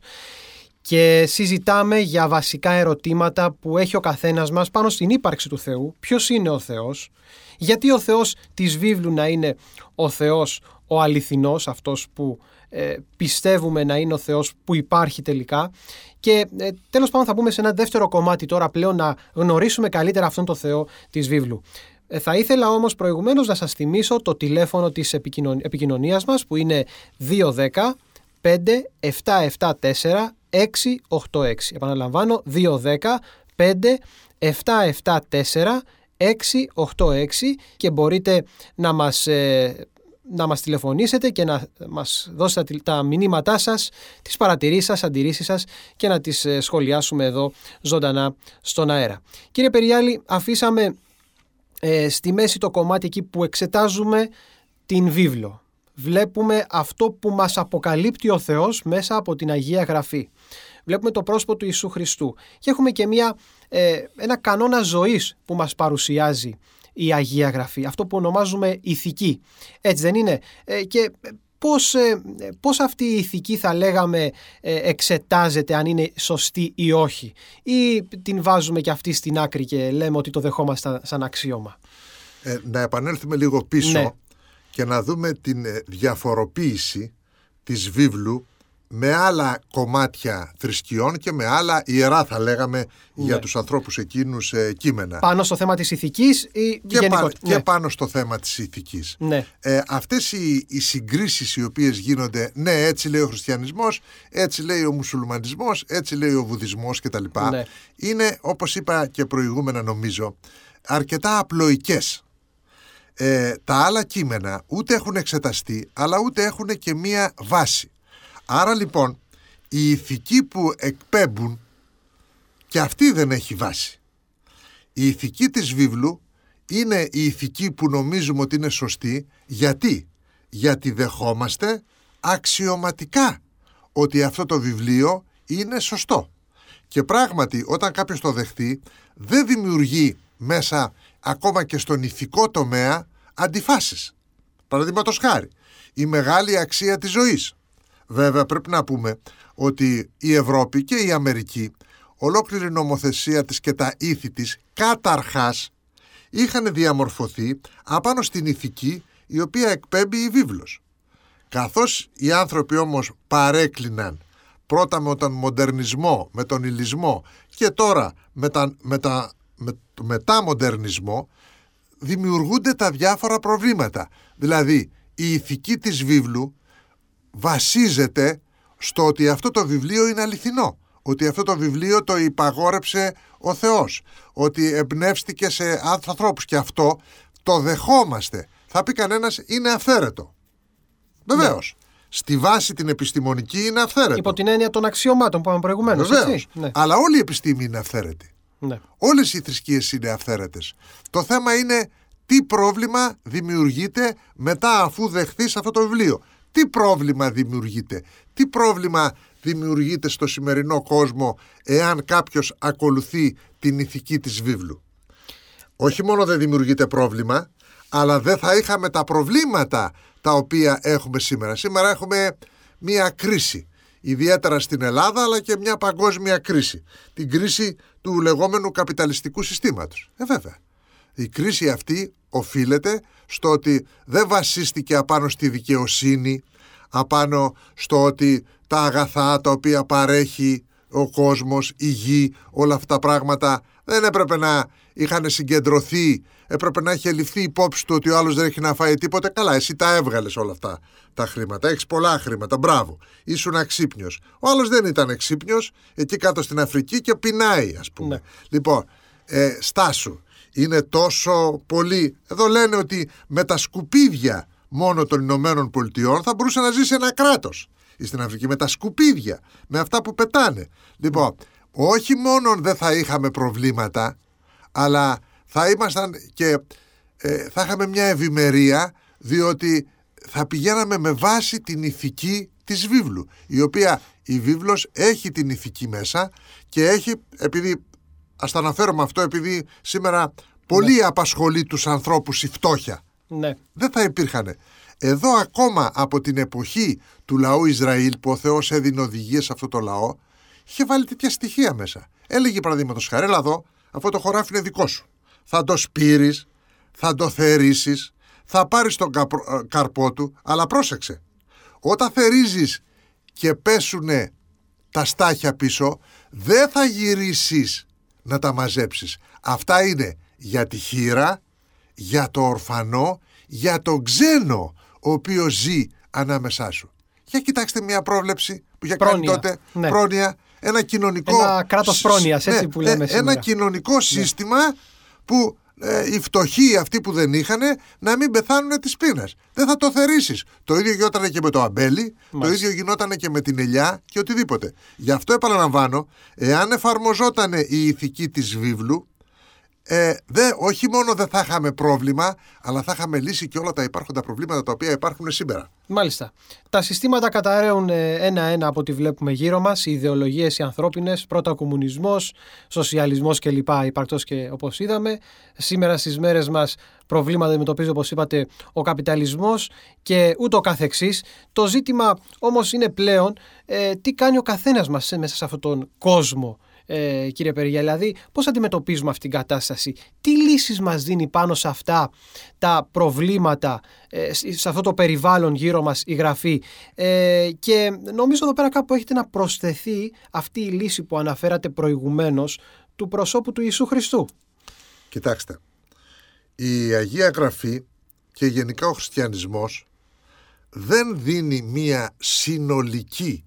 και συζητάμε για βασικά ερωτήματα που έχει ο καθένας μας πάνω στην ύπαρξη του Θεού. Ποιος είναι ο Θεός, γιατί ο Θεός της Βίβλου να είναι ο Θεός ο αληθινός, αυτός που ε, πιστεύουμε να είναι ο Θεός που υπάρχει τελικά. Και ε, τέλος πάντων θα μπούμε σε ένα δεύτερο κομμάτι τώρα πλέον, να γνωρίσουμε καλύτερα αυτόν τον Θεό της Βίβλου. Ε, θα ήθελα όμως προηγουμένως να σας θυμίσω το τηλέφωνο της επικοινων... επικοινωνίας μας, που είναι δύο ένα μηδέν πέντε επτά επτά τέσσερα έξι οκτώ έξι. Επαναλαμβάνω, δύο ένα μηδέν πέντε επτά επτά τέσσερα έξι οκτώ έξι, και μπορείτε να μας, ε, να μας τηλεφωνήσετε και να μας δώσετε τα μηνύματά σας, τις παρατηρήσεις σας, αντιρρήσεις σας, και να τις ε, σχολιάσουμε εδώ ζωντανά στον αέρα. Κύριε Περιγιάλη, αφήσαμε ε, στη μέση το κομμάτι εκεί που εξετάζουμε την βίβλο. Βλέπουμε αυτό που μας αποκαλύπτει ο Θεός μέσα από την Αγία Γραφή. Βλέπουμε το πρόσωπο του Ιησού Χριστού και έχουμε και μια, ε, ένα κανόνα ζωής που μας παρουσιάζει η Αγία Γραφή, αυτό που ονομάζουμε ηθική. Έτσι δεν είναι? Ε, και πώς, ε, πώς αυτή η ηθική, θα λέγαμε, ε, εξετάζεται αν είναι σωστή ή όχι, ή την βάζουμε και αυτή στην άκρη και λέμε ότι το δεχόμαστε σαν αξίωμα? Ε, να επανέλθουμε λίγο πίσω, ναι, και να δούμε την διαφοροποίηση της βίβλου με άλλα κομμάτια θρησκειών και με άλλα ιερά, θα λέγαμε, ναι, για τους ανθρώπους εκείνους ε, κείμενα. Πάνω στο θέμα της ηθικής ή και, πα, ναι. και πάνω στο θέμα της ηθικής. Ναι. Ε, αυτές οι, οι συγκρίσεις οι οποίες γίνονται, ναι, έτσι λέει ο χριστιανισμός, έτσι λέει ο μουσουλμανισμός, έτσι λέει ο βουδισμός κτλ. Ναι. Είναι, όπως είπα και προηγούμενα νομίζω, αρκετά απλοϊκές. Ε, τα άλλα κείμενα ούτε έχουν εξεταστεί, αλλά ούτε έχουν και μία βάση. Άρα λοιπόν η ηθική που εκπέμπουν και αυτή δεν έχει βάση. Η ηθική της βίβλου είναι η ηθική που νομίζουμε ότι είναι σωστή. Γιατί? Γιατί δεχόμαστε αξιωματικά ότι αυτό το βιβλίο είναι σωστό. Και πράγματι όταν κάποιος το δεχτεί, δεν δημιουργεί μέσα ακόμα και στον ηθικό τομέα αντιφάσεις. Παραδείγματος χάρη, η μεγάλη αξία της ζωής. Βέβαια πρέπει να πούμε ότι η Ευρώπη και η Αμερική, ολόκληρη νομοθεσία της και τα ήθη της καταρχάς είχαν διαμορφωθεί απάνω στην ηθική η οποία εκπέμπει η βίβλος. Καθώς οι άνθρωποι όμως παρέκλειναν πρώτα με τον μοντερνισμό, με τον υλισμό και τώρα με, τα, με, τα, με το μεταμοντερνισμό, δημιουργούνται τα διάφορα προβλήματα. Δηλαδή η ηθική της βίβλου βασίζεται στο ότι αυτό το βιβλίο είναι αληθινό, ότι αυτό το βιβλίο το υπαγόρεψε ο Θεός, ότι εμπνεύστηκε σε ανθρώπους, και αυτό το δεχόμαστε. Θα πει κανένας, είναι αυθαίρετο. Βεβαίως. Ναι. Στη βάση την επιστημονική είναι αυθαίρετο. Υπό την έννοια των αξιωμάτων που είπαμε προηγουμένως. Βεβαίως. Ναι. Αλλά όλη η επιστήμη είναι αυθαίρετη. Ναι. Όλες οι θρησκείες είναι αυθαίρετες. Το θέμα είναι τι πρόβλημα δημιουργείται μετά αφού δεχθείς αυτό το βιβλίο. Τι πρόβλημα δημιουργείται, τι πρόβλημα δημιουργείται στο σημερινό κόσμο εάν κάποιος ακολουθεί την ηθική της βίβλου. Όχι μόνο δεν δημιουργείται πρόβλημα, αλλά δεν θα είχαμε τα προβλήματα τα οποία έχουμε σήμερα. Σήμερα έχουμε μια κρίση, ιδιαίτερα στην Ελλάδα, αλλά και μια παγκόσμια κρίση. Την κρίση του λεγόμενου καπιταλιστικού συστήματος. Ε, βέβαια. Η κρίση αυτή οφείλεται στο ότι δεν βασίστηκε απάνω στη δικαιοσύνη, απάνω στο ότι τα αγαθά τα οποία παρέχει ο κόσμος, η γη, όλα αυτά τα πράγματα δεν έπρεπε να είχαν συγκεντρωθεί, έπρεπε να είχε ληφθεί υπόψη του ότι ο άλλος δεν έχει να φάει τίποτε. Καλά, εσύ τα έβγαλες όλα αυτά τα χρήματα, έχεις πολλά χρήματα, μπράβο, ήσουν αξύπνιος. Ο άλλος δεν ήταν αξύπνιος, εκεί κάτω στην Αφρική και πεινάει, ας πούμε. Ναι. Λοιπόν, ε, στάσου. Είναι τόσο πολύ. Εδώ λένε ότι με τα σκουπίδια μόνο των Ηνωμένων Πολιτειών θα μπορούσε να ζήσει ένα κράτος στην Αφρική. Με τα σκουπίδια, με αυτά που πετάνε. Λοιπόν, όχι μόνο δεν θα είχαμε προβλήματα, αλλά θα ήμασταν και ε, θα είχαμε μια ευημερία, διότι θα πηγαίναμε με βάση την ηθική της βίβλου, η οποία η βίβλος έχει την ηθική μέσα και έχει, επειδή, ας τα αναφέρουμε αυτό, επειδή σήμερα πολύ ναι. απασχολεί τους ανθρώπους η φτώχεια. Ναι. Δεν θα υπήρχανε. Εδώ ακόμα από την εποχή του λαού Ισραήλ, που ο Θεός έδινε οδηγίες σε αυτό το λαό, είχε βάλει τέτοια στοιχεία μέσα. Έλεγε παραδείγματος χάρη, έλα εδώ, αυτό το χωράφι είναι δικό σου. Θα το σπείρεις, θα το θερίσεις, θα πάρεις τον καρπό του, αλλά πρόσεξε. Όταν θερίζεις και πέσουνε τα στάχια πίσω, δεν θα γυρίσεις να τα μαζέψεις. Αυτά είναι για τη χήρα, για το ορφανό, για τον ξένο ο οποίος ζει ανάμεσά σου. Για κοιτάξτε μια πρόβλεψη που είχε κάνει τότε, ναι. πρόνοια, ένα κοινωνικό... Ένα κράτος πρόνοιας, έτσι ναι, που λέμε σήμερα. Ένα κοινωνικό σύστημα ναι. που ε, οι φτωχοί αυτοί που δεν είχανε να μην πεθάνουν της πείνας. Δεν θα το θερήσεις. Το ίδιο γινόταν και με το αμπέλι, Μάλιστα. το ίδιο γινόταν και με την ελιά και οτιδήποτε. Γι' αυτό επαναλαμβάνω, εάν εφαρμοζόταν η ηθική της βίβλου, Ε, δε, όχι μόνο δεν θα είχαμε πρόβλημα, αλλά θα είχαμε λύσει και όλα τα υπάρχοντα προβλήματα τα οποία υπάρχουν σήμερα. Μάλιστα. Τα συστήματα καταραίουν ένα-ένα από ό,τι βλέπουμε γύρω μας. Οι ιδεολογίες οι ανθρώπινες, πρώτα ο κομμουνισμός, σοσιαλισμός κλπ. Υπαρκτός και όπως είδαμε. Σήμερα στις μέρες μας προβλήματα αντιμετωπίζει, όπως είπατε, ο καπιταλισμός και ούτω καθεξής. Το ζήτημα όμως είναι πλέον ε, τι κάνει ο καθένας μας μέσα σε αυτόν τον κόσμο. Ε, κύριε Περιγιά, δηλαδή πώς αντιμετωπίζουμε αυτήν την κατάσταση, τι λύσεις μας δίνει πάνω σε αυτά τα προβλήματα, ε, σε αυτό το περιβάλλον γύρω μας η Γραφή, ε, και νομίζω εδώ πέρα κάπου έχετε να προσθεθεί αυτή η λύση που αναφέρατε προηγουμένως του προσώπου του Ιησού Χριστού. Κοιτάξτε, η Αγία Γραφή και γενικά ο χριστιανισμός δεν δίνει μία συνολική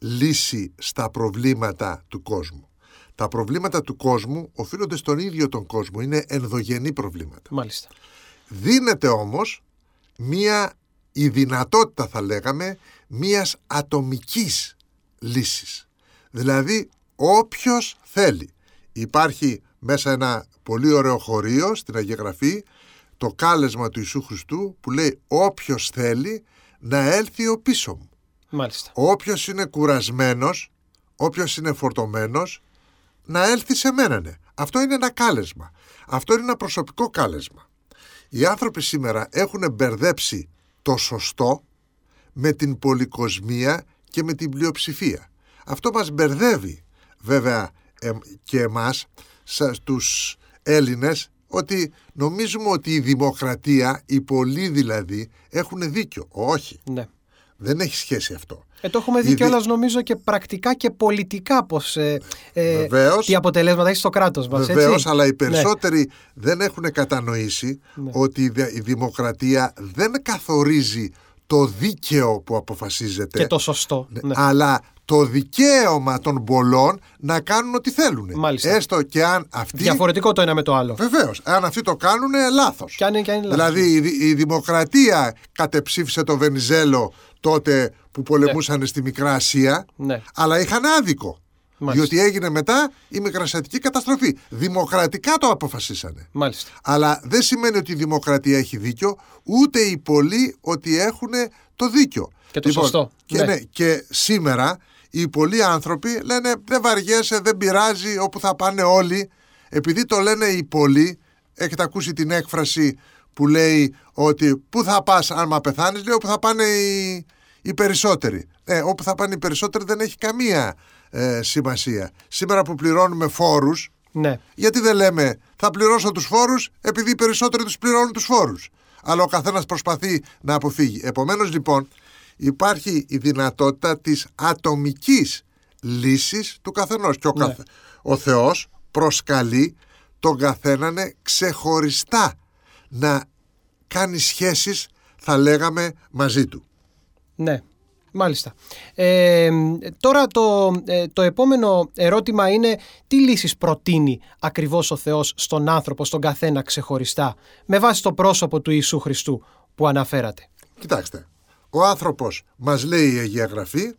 λύση στα προβλήματα του κόσμου. Τα προβλήματα του κόσμου οφείλονται στον ίδιο τον κόσμο, είναι ενδογενή προβλήματα. Μάλιστα. Δίνεται όμως μία, η δυνατότητα θα λέγαμε, μίας ατομικής λύσης. Δηλαδή όποιος θέλει. Υπάρχει μέσα ένα πολύ ωραίο χωρίο στην Αγία Γραφή, το κάλεσμα του Ιησού Χριστού που λέει όποιος θέλει να έλθει ο πίσω μου. Μάλιστα. Όποιος είναι κουρασμένος, όποιος είναι φορτωμένος, να έλθει σε μένα. Ναι. Αυτό είναι ένα κάλεσμα. Αυτό είναι ένα προσωπικό κάλεσμα. Οι άνθρωποι σήμερα έχουν μπερδέψει το σωστό με την πολυκοσμία και με την πλειοψηφία. Αυτό μας μπερδεύει βέβαια ε, και εμάς, σας, τους Έλληνες, ότι νομίζουμε ότι η δημοκρατία, οι πολλοί δηλαδή, έχουν δίκιο. Όχι. Ναι. Δεν έχει σχέση αυτό. Ε, το έχουμε δει κιόλας νομίζω και πρακτικά και πολιτικά πως, ε, ε, βεβαίως, τι αποτελέσματα έχει στο κράτος μας. Βεβαίως, αλλά οι περισσότεροι ναι. δεν έχουν κατανοήσει ναι. ότι η δημοκρατία δεν καθορίζει το δίκαιο που αποφασίζεται και το σωστό, ναι. αλλά το δικαίωμα των πολλών να κάνουν ό,τι θέλουν. Μάλιστα. Έστω και αν αυτοί... Διαφορετικό το ένα με το άλλο. Βεβαίως. Αν αυτοί το κάνουν λάθος. Και αν είναι, και αν είναι λάθος. Δηλαδή η, η δημοκρατία κατεψήφισε το Βενιζέλο τότε που πολεμούσαν ναι. στη Μικρά Ασία, ναι. αλλά είχαν άδικο. Μάλιστα. Διότι έγινε μετά η Μικρασιατική καταστροφή. Δημοκρατικά το αποφασίσανε. Μάλιστα. Αλλά δεν σημαίνει ότι η δημοκρατία έχει δίκιο, ούτε οι πολλοί ότι έχουν το δίκιο. Και το λοιπόν, σωστό. Και, ναι. Ναι, και σήμερα οι πολλοί άνθρωποι λένε δεν βαριέσαι, δεν πειράζει, όπου θα πάνε όλοι. Επειδή το λένε οι πολλοί, έχετε ακούσει την έκφραση που λέει ότι πού θα πας άμα πεθάνεις, λέει όπου θα πάνε οι, οι περισσότεροι. Ε, όπου θα πάνε οι περισσότεροι δεν έχει καμία ε, σημασία. Σήμερα που πληρώνουμε φόρους, ναι. γιατί δεν λέμε θα πληρώσω τους φόρους επειδή οι περισσότεροι τους πληρώνουν τους φόρους. Αλλά ο καθένας προσπαθεί να αποφύγει. Επομένως λοιπόν υπάρχει η δυνατότητα της ατομικής λύσης του καθενός. Και ο, ναι. καθ... ο Θεός προσκαλεί τον καθέναν ξεχωριστά να κάνει σχέσεις, θα λέγαμε, μαζί του. Ναι, μάλιστα. Ε, τώρα το, ε, το επόμενο ερώτημα είναι τι λύσεις προτείνει ακριβώς ο Θεός στον άνθρωπο, στον καθένα ξεχωριστά, με βάση το πρόσωπο του Ιησού Χριστού που αναφέρατε. Κοιτάξτε, ο άνθρωπος μας λέει η Αγία Γραφή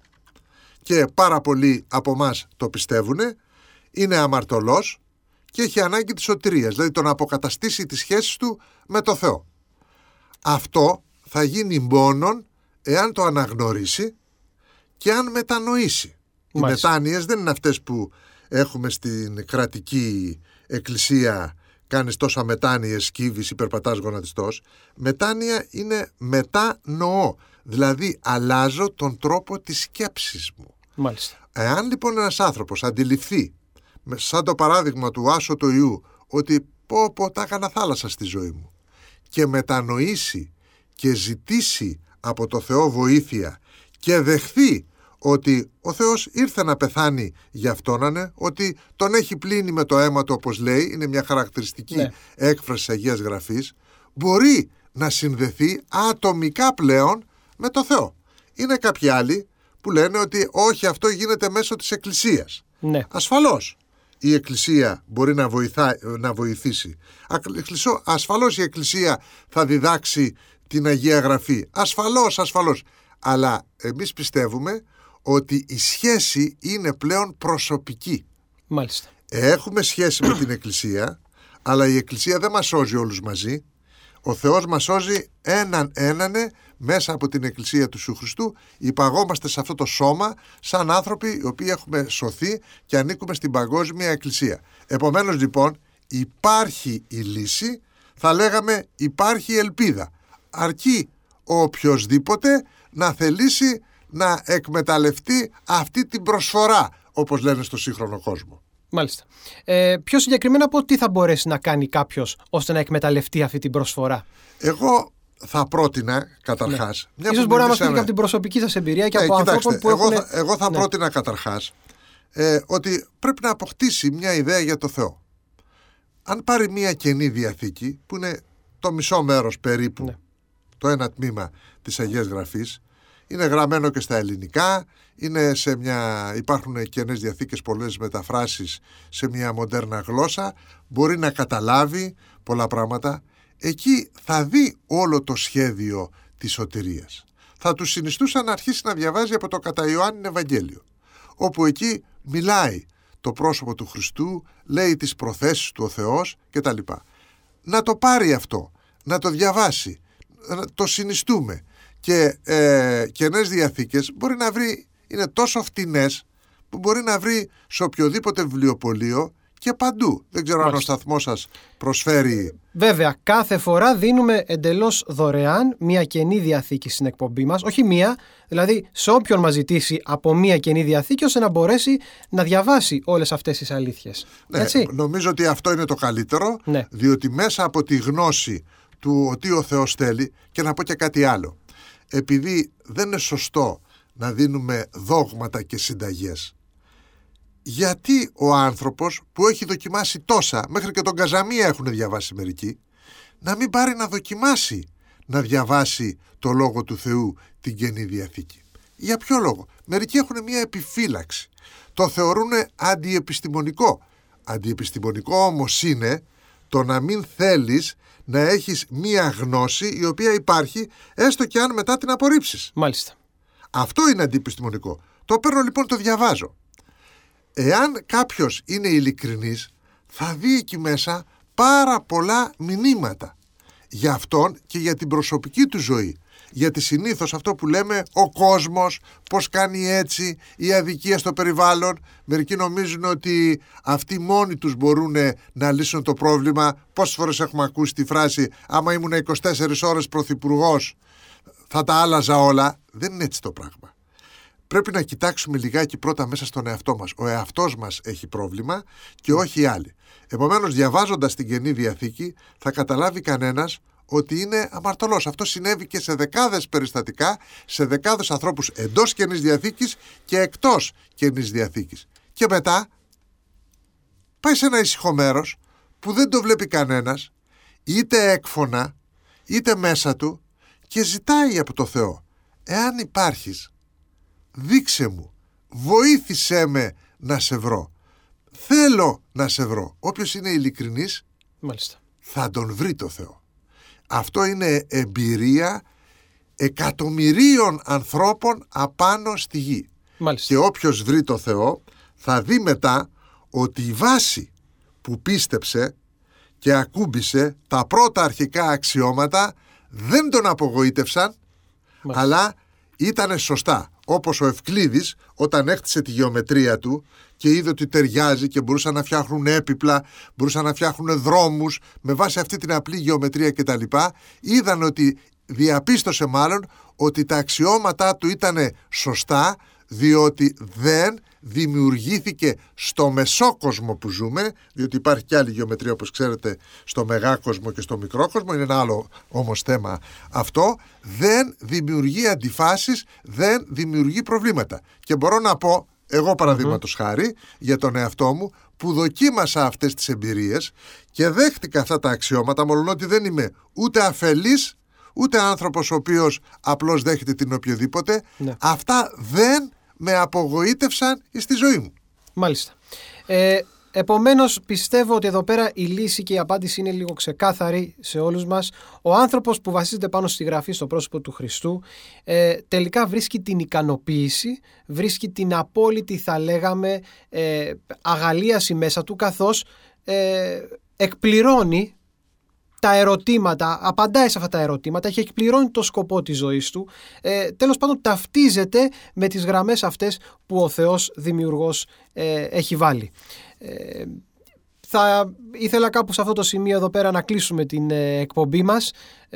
και πάρα πολλοί από εμάς το πιστεύουν, είναι αμαρτωλός και έχει ανάγκη της σωτηρίας, δηλαδή το να αποκαταστήσει τις σχέσεις του με το Θεό. Αυτό θα γίνει μόνον εάν το αναγνωρίσει και αν μετανοήσει. Μάλιστα. Οι μετάνοιες δεν είναι αυτές που έχουμε στην κρατική εκκλησία, κάνεις τόσα μετάνοιες, σκύβεις, υπερπατάς γονατιστός. Μετάνοια είναι μετανοώ, δηλαδή αλλάζω τον τρόπο της σκέψης μου. Μάλιστα. Εάν λοιπόν ένας άνθρωπος αντιληφθεί, σαν το παράδειγμα του Άσο του Ιού, ότι πω πω τα έκανα θάλασσα στη ζωή μου, και μετανοήσει και ζητήσει από το Θεό βοήθεια και δεχθεί ότι ο Θεός ήρθε να πεθάνει για αυτόν, ότι τον έχει πλύνει με το αίμα του, όπως λέει, είναι μια χαρακτηριστική ναι. έκφραση της Αγίας Γραφής, μπορεί να συνδεθεί ατομικά πλέον με το Θεό. Είναι κάποιοι άλλοι που λένε ότι όχι, αυτό γίνεται μέσω της Εκκλησίας. Ναι. Ασφαλώς η Εκκλησία μπορεί να, βοηθά, να βοηθήσει. Ασφαλώς η Εκκλησία θα διδάξει την Αγία Γραφή. Ασφαλώς, ασφαλώς. Αλλά εμείς πιστεύουμε ότι η σχέση είναι πλέον προσωπική. Μάλιστα. Έχουμε σχέση με την Εκκλησία, αλλά η Εκκλησία δεν μας σώζει όλους μαζί. Ο Θεός μας σώζει έναν ένανε μέσα από την Εκκλησία του Ιησού Χριστού. Υπαγόμαστε σε αυτό το σώμα σαν άνθρωποι οι οποίοι έχουμε σωθεί και ανήκουμε στην παγκόσμια Εκκλησία. Επομένως λοιπόν υπάρχει η λύση, θα λέγαμε υπάρχει η ελπίδα. Αρκεί ο οποιοσδήποτε να θελήσει να εκμεταλλευτεί αυτή την προσφορά, όπως λένε στο σύγχρονο κόσμο. Μάλιστα. Ε, πιο συγκεκριμένα από τι θα μπορέσει να κάνει κάποιος ώστε να εκμεταλλευτεί αυτή την προσφορά? Εγώ θα πρότεινα καταρχάς... Ναι. Ίσως μπορεί να μας πείτε και από την προσωπική σας εμπειρία και ναι, από κοιτάξτε, ανθρώπων που εγώ έχουν... Θα, εγώ θα ναι. πρότεινα καταρχάς ε, ότι πρέπει να αποκτήσει μια ιδέα για το Θεό. Αν πάρει μια Καινή Διαθήκη, που είναι το μισό μέρος περίπου, ναι. το ένα τμήμα της Αγίας Γραφής, είναι γραμμένο και στα ελληνικά, είναι σε μια, υπάρχουν Καινές Διαθήκες, πολλές μεταφράσεις σε μια μοντέρνα γλώσσα, μπορεί να καταλάβει πολλά πράγματα. Εκεί θα δει όλο το σχέδιο της σωτηρίας. Θα του συνιστούσα να αρχίσει να διαβάζει από το κατά Ιωάννην Ευαγγέλιο, όπου εκεί μιλάει το πρόσωπο του Χριστού, λέει τις προθέσεις του ο Θεός κτλ. Να το πάρει αυτό, να το διαβάσει, να το συνιστούμε. Και ε, Καινές Διαθήκες μπορεί να βρει, είναι τόσο φτηνές που μπορεί να βρει σε οποιοδήποτε βιβλιοπωλείο και παντού. Δεν ξέρω αν ο σταθμός σας προσφέρει. Βέβαια, κάθε φορά δίνουμε εντελώς δωρεάν μια Καινή Διαθήκη στην εκπομπή μας. Όχι μία, δηλαδή σε όποιον μας ζητήσει από μια Καινή Διαθήκη, ώστε να μπορέσει να διαβάσει όλες αυτές τις αλήθειες. Ναι, έτσι? Νομίζω ότι αυτό είναι το καλύτερο, ναι. διότι μέσα από τη γνώση του ότι ο Θεός θέλει, και να πω και κάτι άλλο. Επειδή δεν είναι σωστό να δίνουμε δόγματα και συνταγές, γιατί ο άνθρωπος που έχει δοκιμάσει τόσα, μέχρι και τον Καζαμία έχουν διαβάσει μερικοί, να μην πάρει να δοκιμάσει να διαβάσει το Λόγο του Θεού, την Καινή Διαθήκη? Για ποιο λόγο? Μερικοί έχουν μια επιφύλαξη, το θεωρούν αντιεπιστημονικό. Αντιεπιστημονικό όμως είναι το να μην θέλεις να έχεις μία γνώση η οποία υπάρχει, έστω και αν μετά την απορρίψεις. Μάλιστα. Αυτό είναι αντιεπιστημονικό. Το παίρνω λοιπόν, το διαβάζω. Εάν κάποιος είναι ειλικρινής, θα δει εκεί μέσα πάρα πολλά μηνύματα για αυτόν και για την προσωπική του ζωή. Γιατί συνήθως αυτό που λέμε, ο κόσμος, πώς κάνει έτσι, η αδικία στο περιβάλλον, μερικοί νομίζουν ότι αυτοί μόνοι τους μπορούν να λύσουν το πρόβλημα. Πόσες φορές έχουμε ακούσει τη φράση, άμα ήμουν είκοσι τέσσερις ώρες πρωθυπουργός θα τα άλλαζα όλα? Δεν είναι έτσι το πράγμα. Πρέπει να κοιτάξουμε λιγάκι πρώτα μέσα στον εαυτό μας. Ο εαυτός μας έχει πρόβλημα και όχι οι άλλοι. Επομένως, διαβάζοντας την Καινή Διαθήκη, θα καταλάβει κανένας ότι είναι αμαρτωλός. Αυτό συνέβη και σε δεκάδες περιστατικά, σε δεκάδες ανθρώπους εντός Καινής Διαθήκης και εκτός Καινής Διαθήκης. Και μετά πάει σε ένα ήσυχο μέρος που δεν το βλέπει κανένας, είτε έκφωνα, είτε μέσα του, και ζητάει από το Θεό, εάν υπάρχεις, δείξε μου, βοήθησέ με να σε βρω. Θέλω να σε βρω. Όποιος είναι ειλικρινής, μάλιστα, θα τον βρει το Θεό. Αυτό είναι εμπειρία εκατομμυρίων ανθρώπων απάνω στη γη. Μάλιστα. Και όποιος βρει το Θεό θα δει μετά ότι η βάση που πίστεψε και ακούμπησε, τα πρώτα αρχικά αξιώματα, δεν τον απογοήτευσαν, Μάλιστα. αλλά ήτανε σωστά. Όπως ο Ευκλήδης, όταν έκτισε τη γεωμετρία του και είδε ότι ταιριάζει και μπορούσαν να φτιάχνουν έπιπλα, μπορούσαν να φτιάχνουν δρόμους με βάση αυτή την απλή γεωμετρία κτλ. Είδαν ότι, διαπίστωσε μάλλον, ότι τα αξιώματά του ήταν σωστά, διότι δεν δημιουργήθηκε στο μεσόκοσμο που ζούμε, διότι υπάρχει και άλλη γεωμετρία, όπως ξέρετε, στο μεγάκοσμο και στο μικρόκοσμο, είναι ένα άλλο όμως θέμα αυτό, δεν δημιουργεί αντιφάσεις, δεν δημιουργεί προβλήματα. Και μπορώ να πω, εγώ παραδείγματος mm-hmm. χάρη, για τον εαυτό μου, που δοκίμασα αυτές τις εμπειρίες και δέχτηκα αυτά τα αξιώματα, μόλον ότι δεν είμαι ούτε αφελής, ούτε άνθρωπος ο οποίος απλώς δέχεται την οποιοδήποτε, ναι. Αυτά δεν με απογοήτευσαν στη ζωή μου. Μάλιστα. Ε, επομένως πιστεύω ότι εδώ πέρα η λύση και η απάντηση είναι λίγο ξεκάθαρη σε όλους μας. Ο άνθρωπος που βασίζεται πάνω στη γραφή, στο πρόσωπο του Χριστού, ε, τελικά βρίσκει την ικανοποίηση, βρίσκει την απόλυτη, θα λέγαμε, ε, αγαλίαση μέσα του, καθώς ε, εκπληρώνει τα ερωτήματα, απαντάει σε αυτά τα ερωτήματα, έχει εκπληρώνει το σκοπό της ζωής του, ε, τέλος πάντων ταυτίζεται με τις γραμμές αυτές που ο Θεός Δημιουργός ε, έχει βάλει. Ε, θα ήθελα κάπου σε αυτό το σημείο εδώ πέρα να κλείσουμε την ε, εκπομπή μας.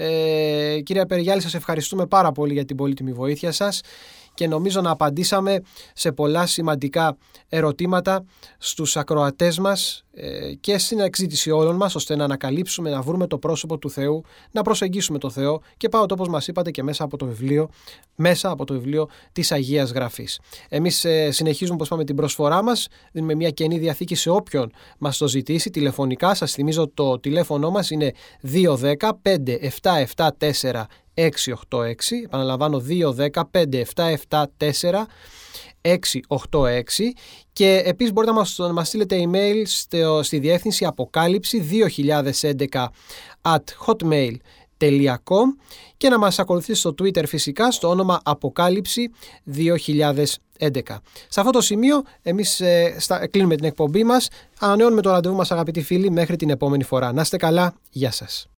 Ε, κυρία Περιγιάλη, σας ευχαριστούμε πάρα πολύ για την πολύτιμη βοήθεια σας και νομίζω να απαντήσαμε σε πολλά σημαντικά ερωτήματα στους ακροατές μας ε, και στην εξήτηση όλων μας, ώστε να ανακαλύψουμε, να βρούμε το πρόσωπο του Θεού, να προσεγγίσουμε το Θεό και πάω, όπως μας είπατε, και μέσα από το βιβλίο, μέσα από το βιβλίο της Αγίας Γραφής. Εμείς ε, συνεχίζουμε, όπως πάμε, την προσφορά μας, δίνουμε μια Καινή Διαθήκη σε όποιον μας το ζητήσει τηλεφωνικά. Σας θυμίζω το τηλέφωνο μας είναι δύο ένα μηδέν πέντε επτά επτά τέσσερα έξι οκτώ έξι, επαναλαμβάνω δύο ένα μηδέν πέντε επτά επτά τέσσερα έξι οκτώ έξι, και επίσης μπορείτε να μας, να μας στείλετε email στο, στη διεύθυνση αποκάλυψη δύο χιλιάδες έντεκα at hotmail τελεία com και να μας ακολουθήσετε στο Twitter φυσικά στο όνομα Αποκάλυψη δύο χιλιάδες έντεκα. Σε αυτό το σημείο εμείς ε, στα, κλείνουμε την εκπομπή μας, ανανεώνουμε το ραντεβού μας, αγαπητοί φίλοι, μέχρι την επόμενη φορά. Να είστε καλά, γεια σας.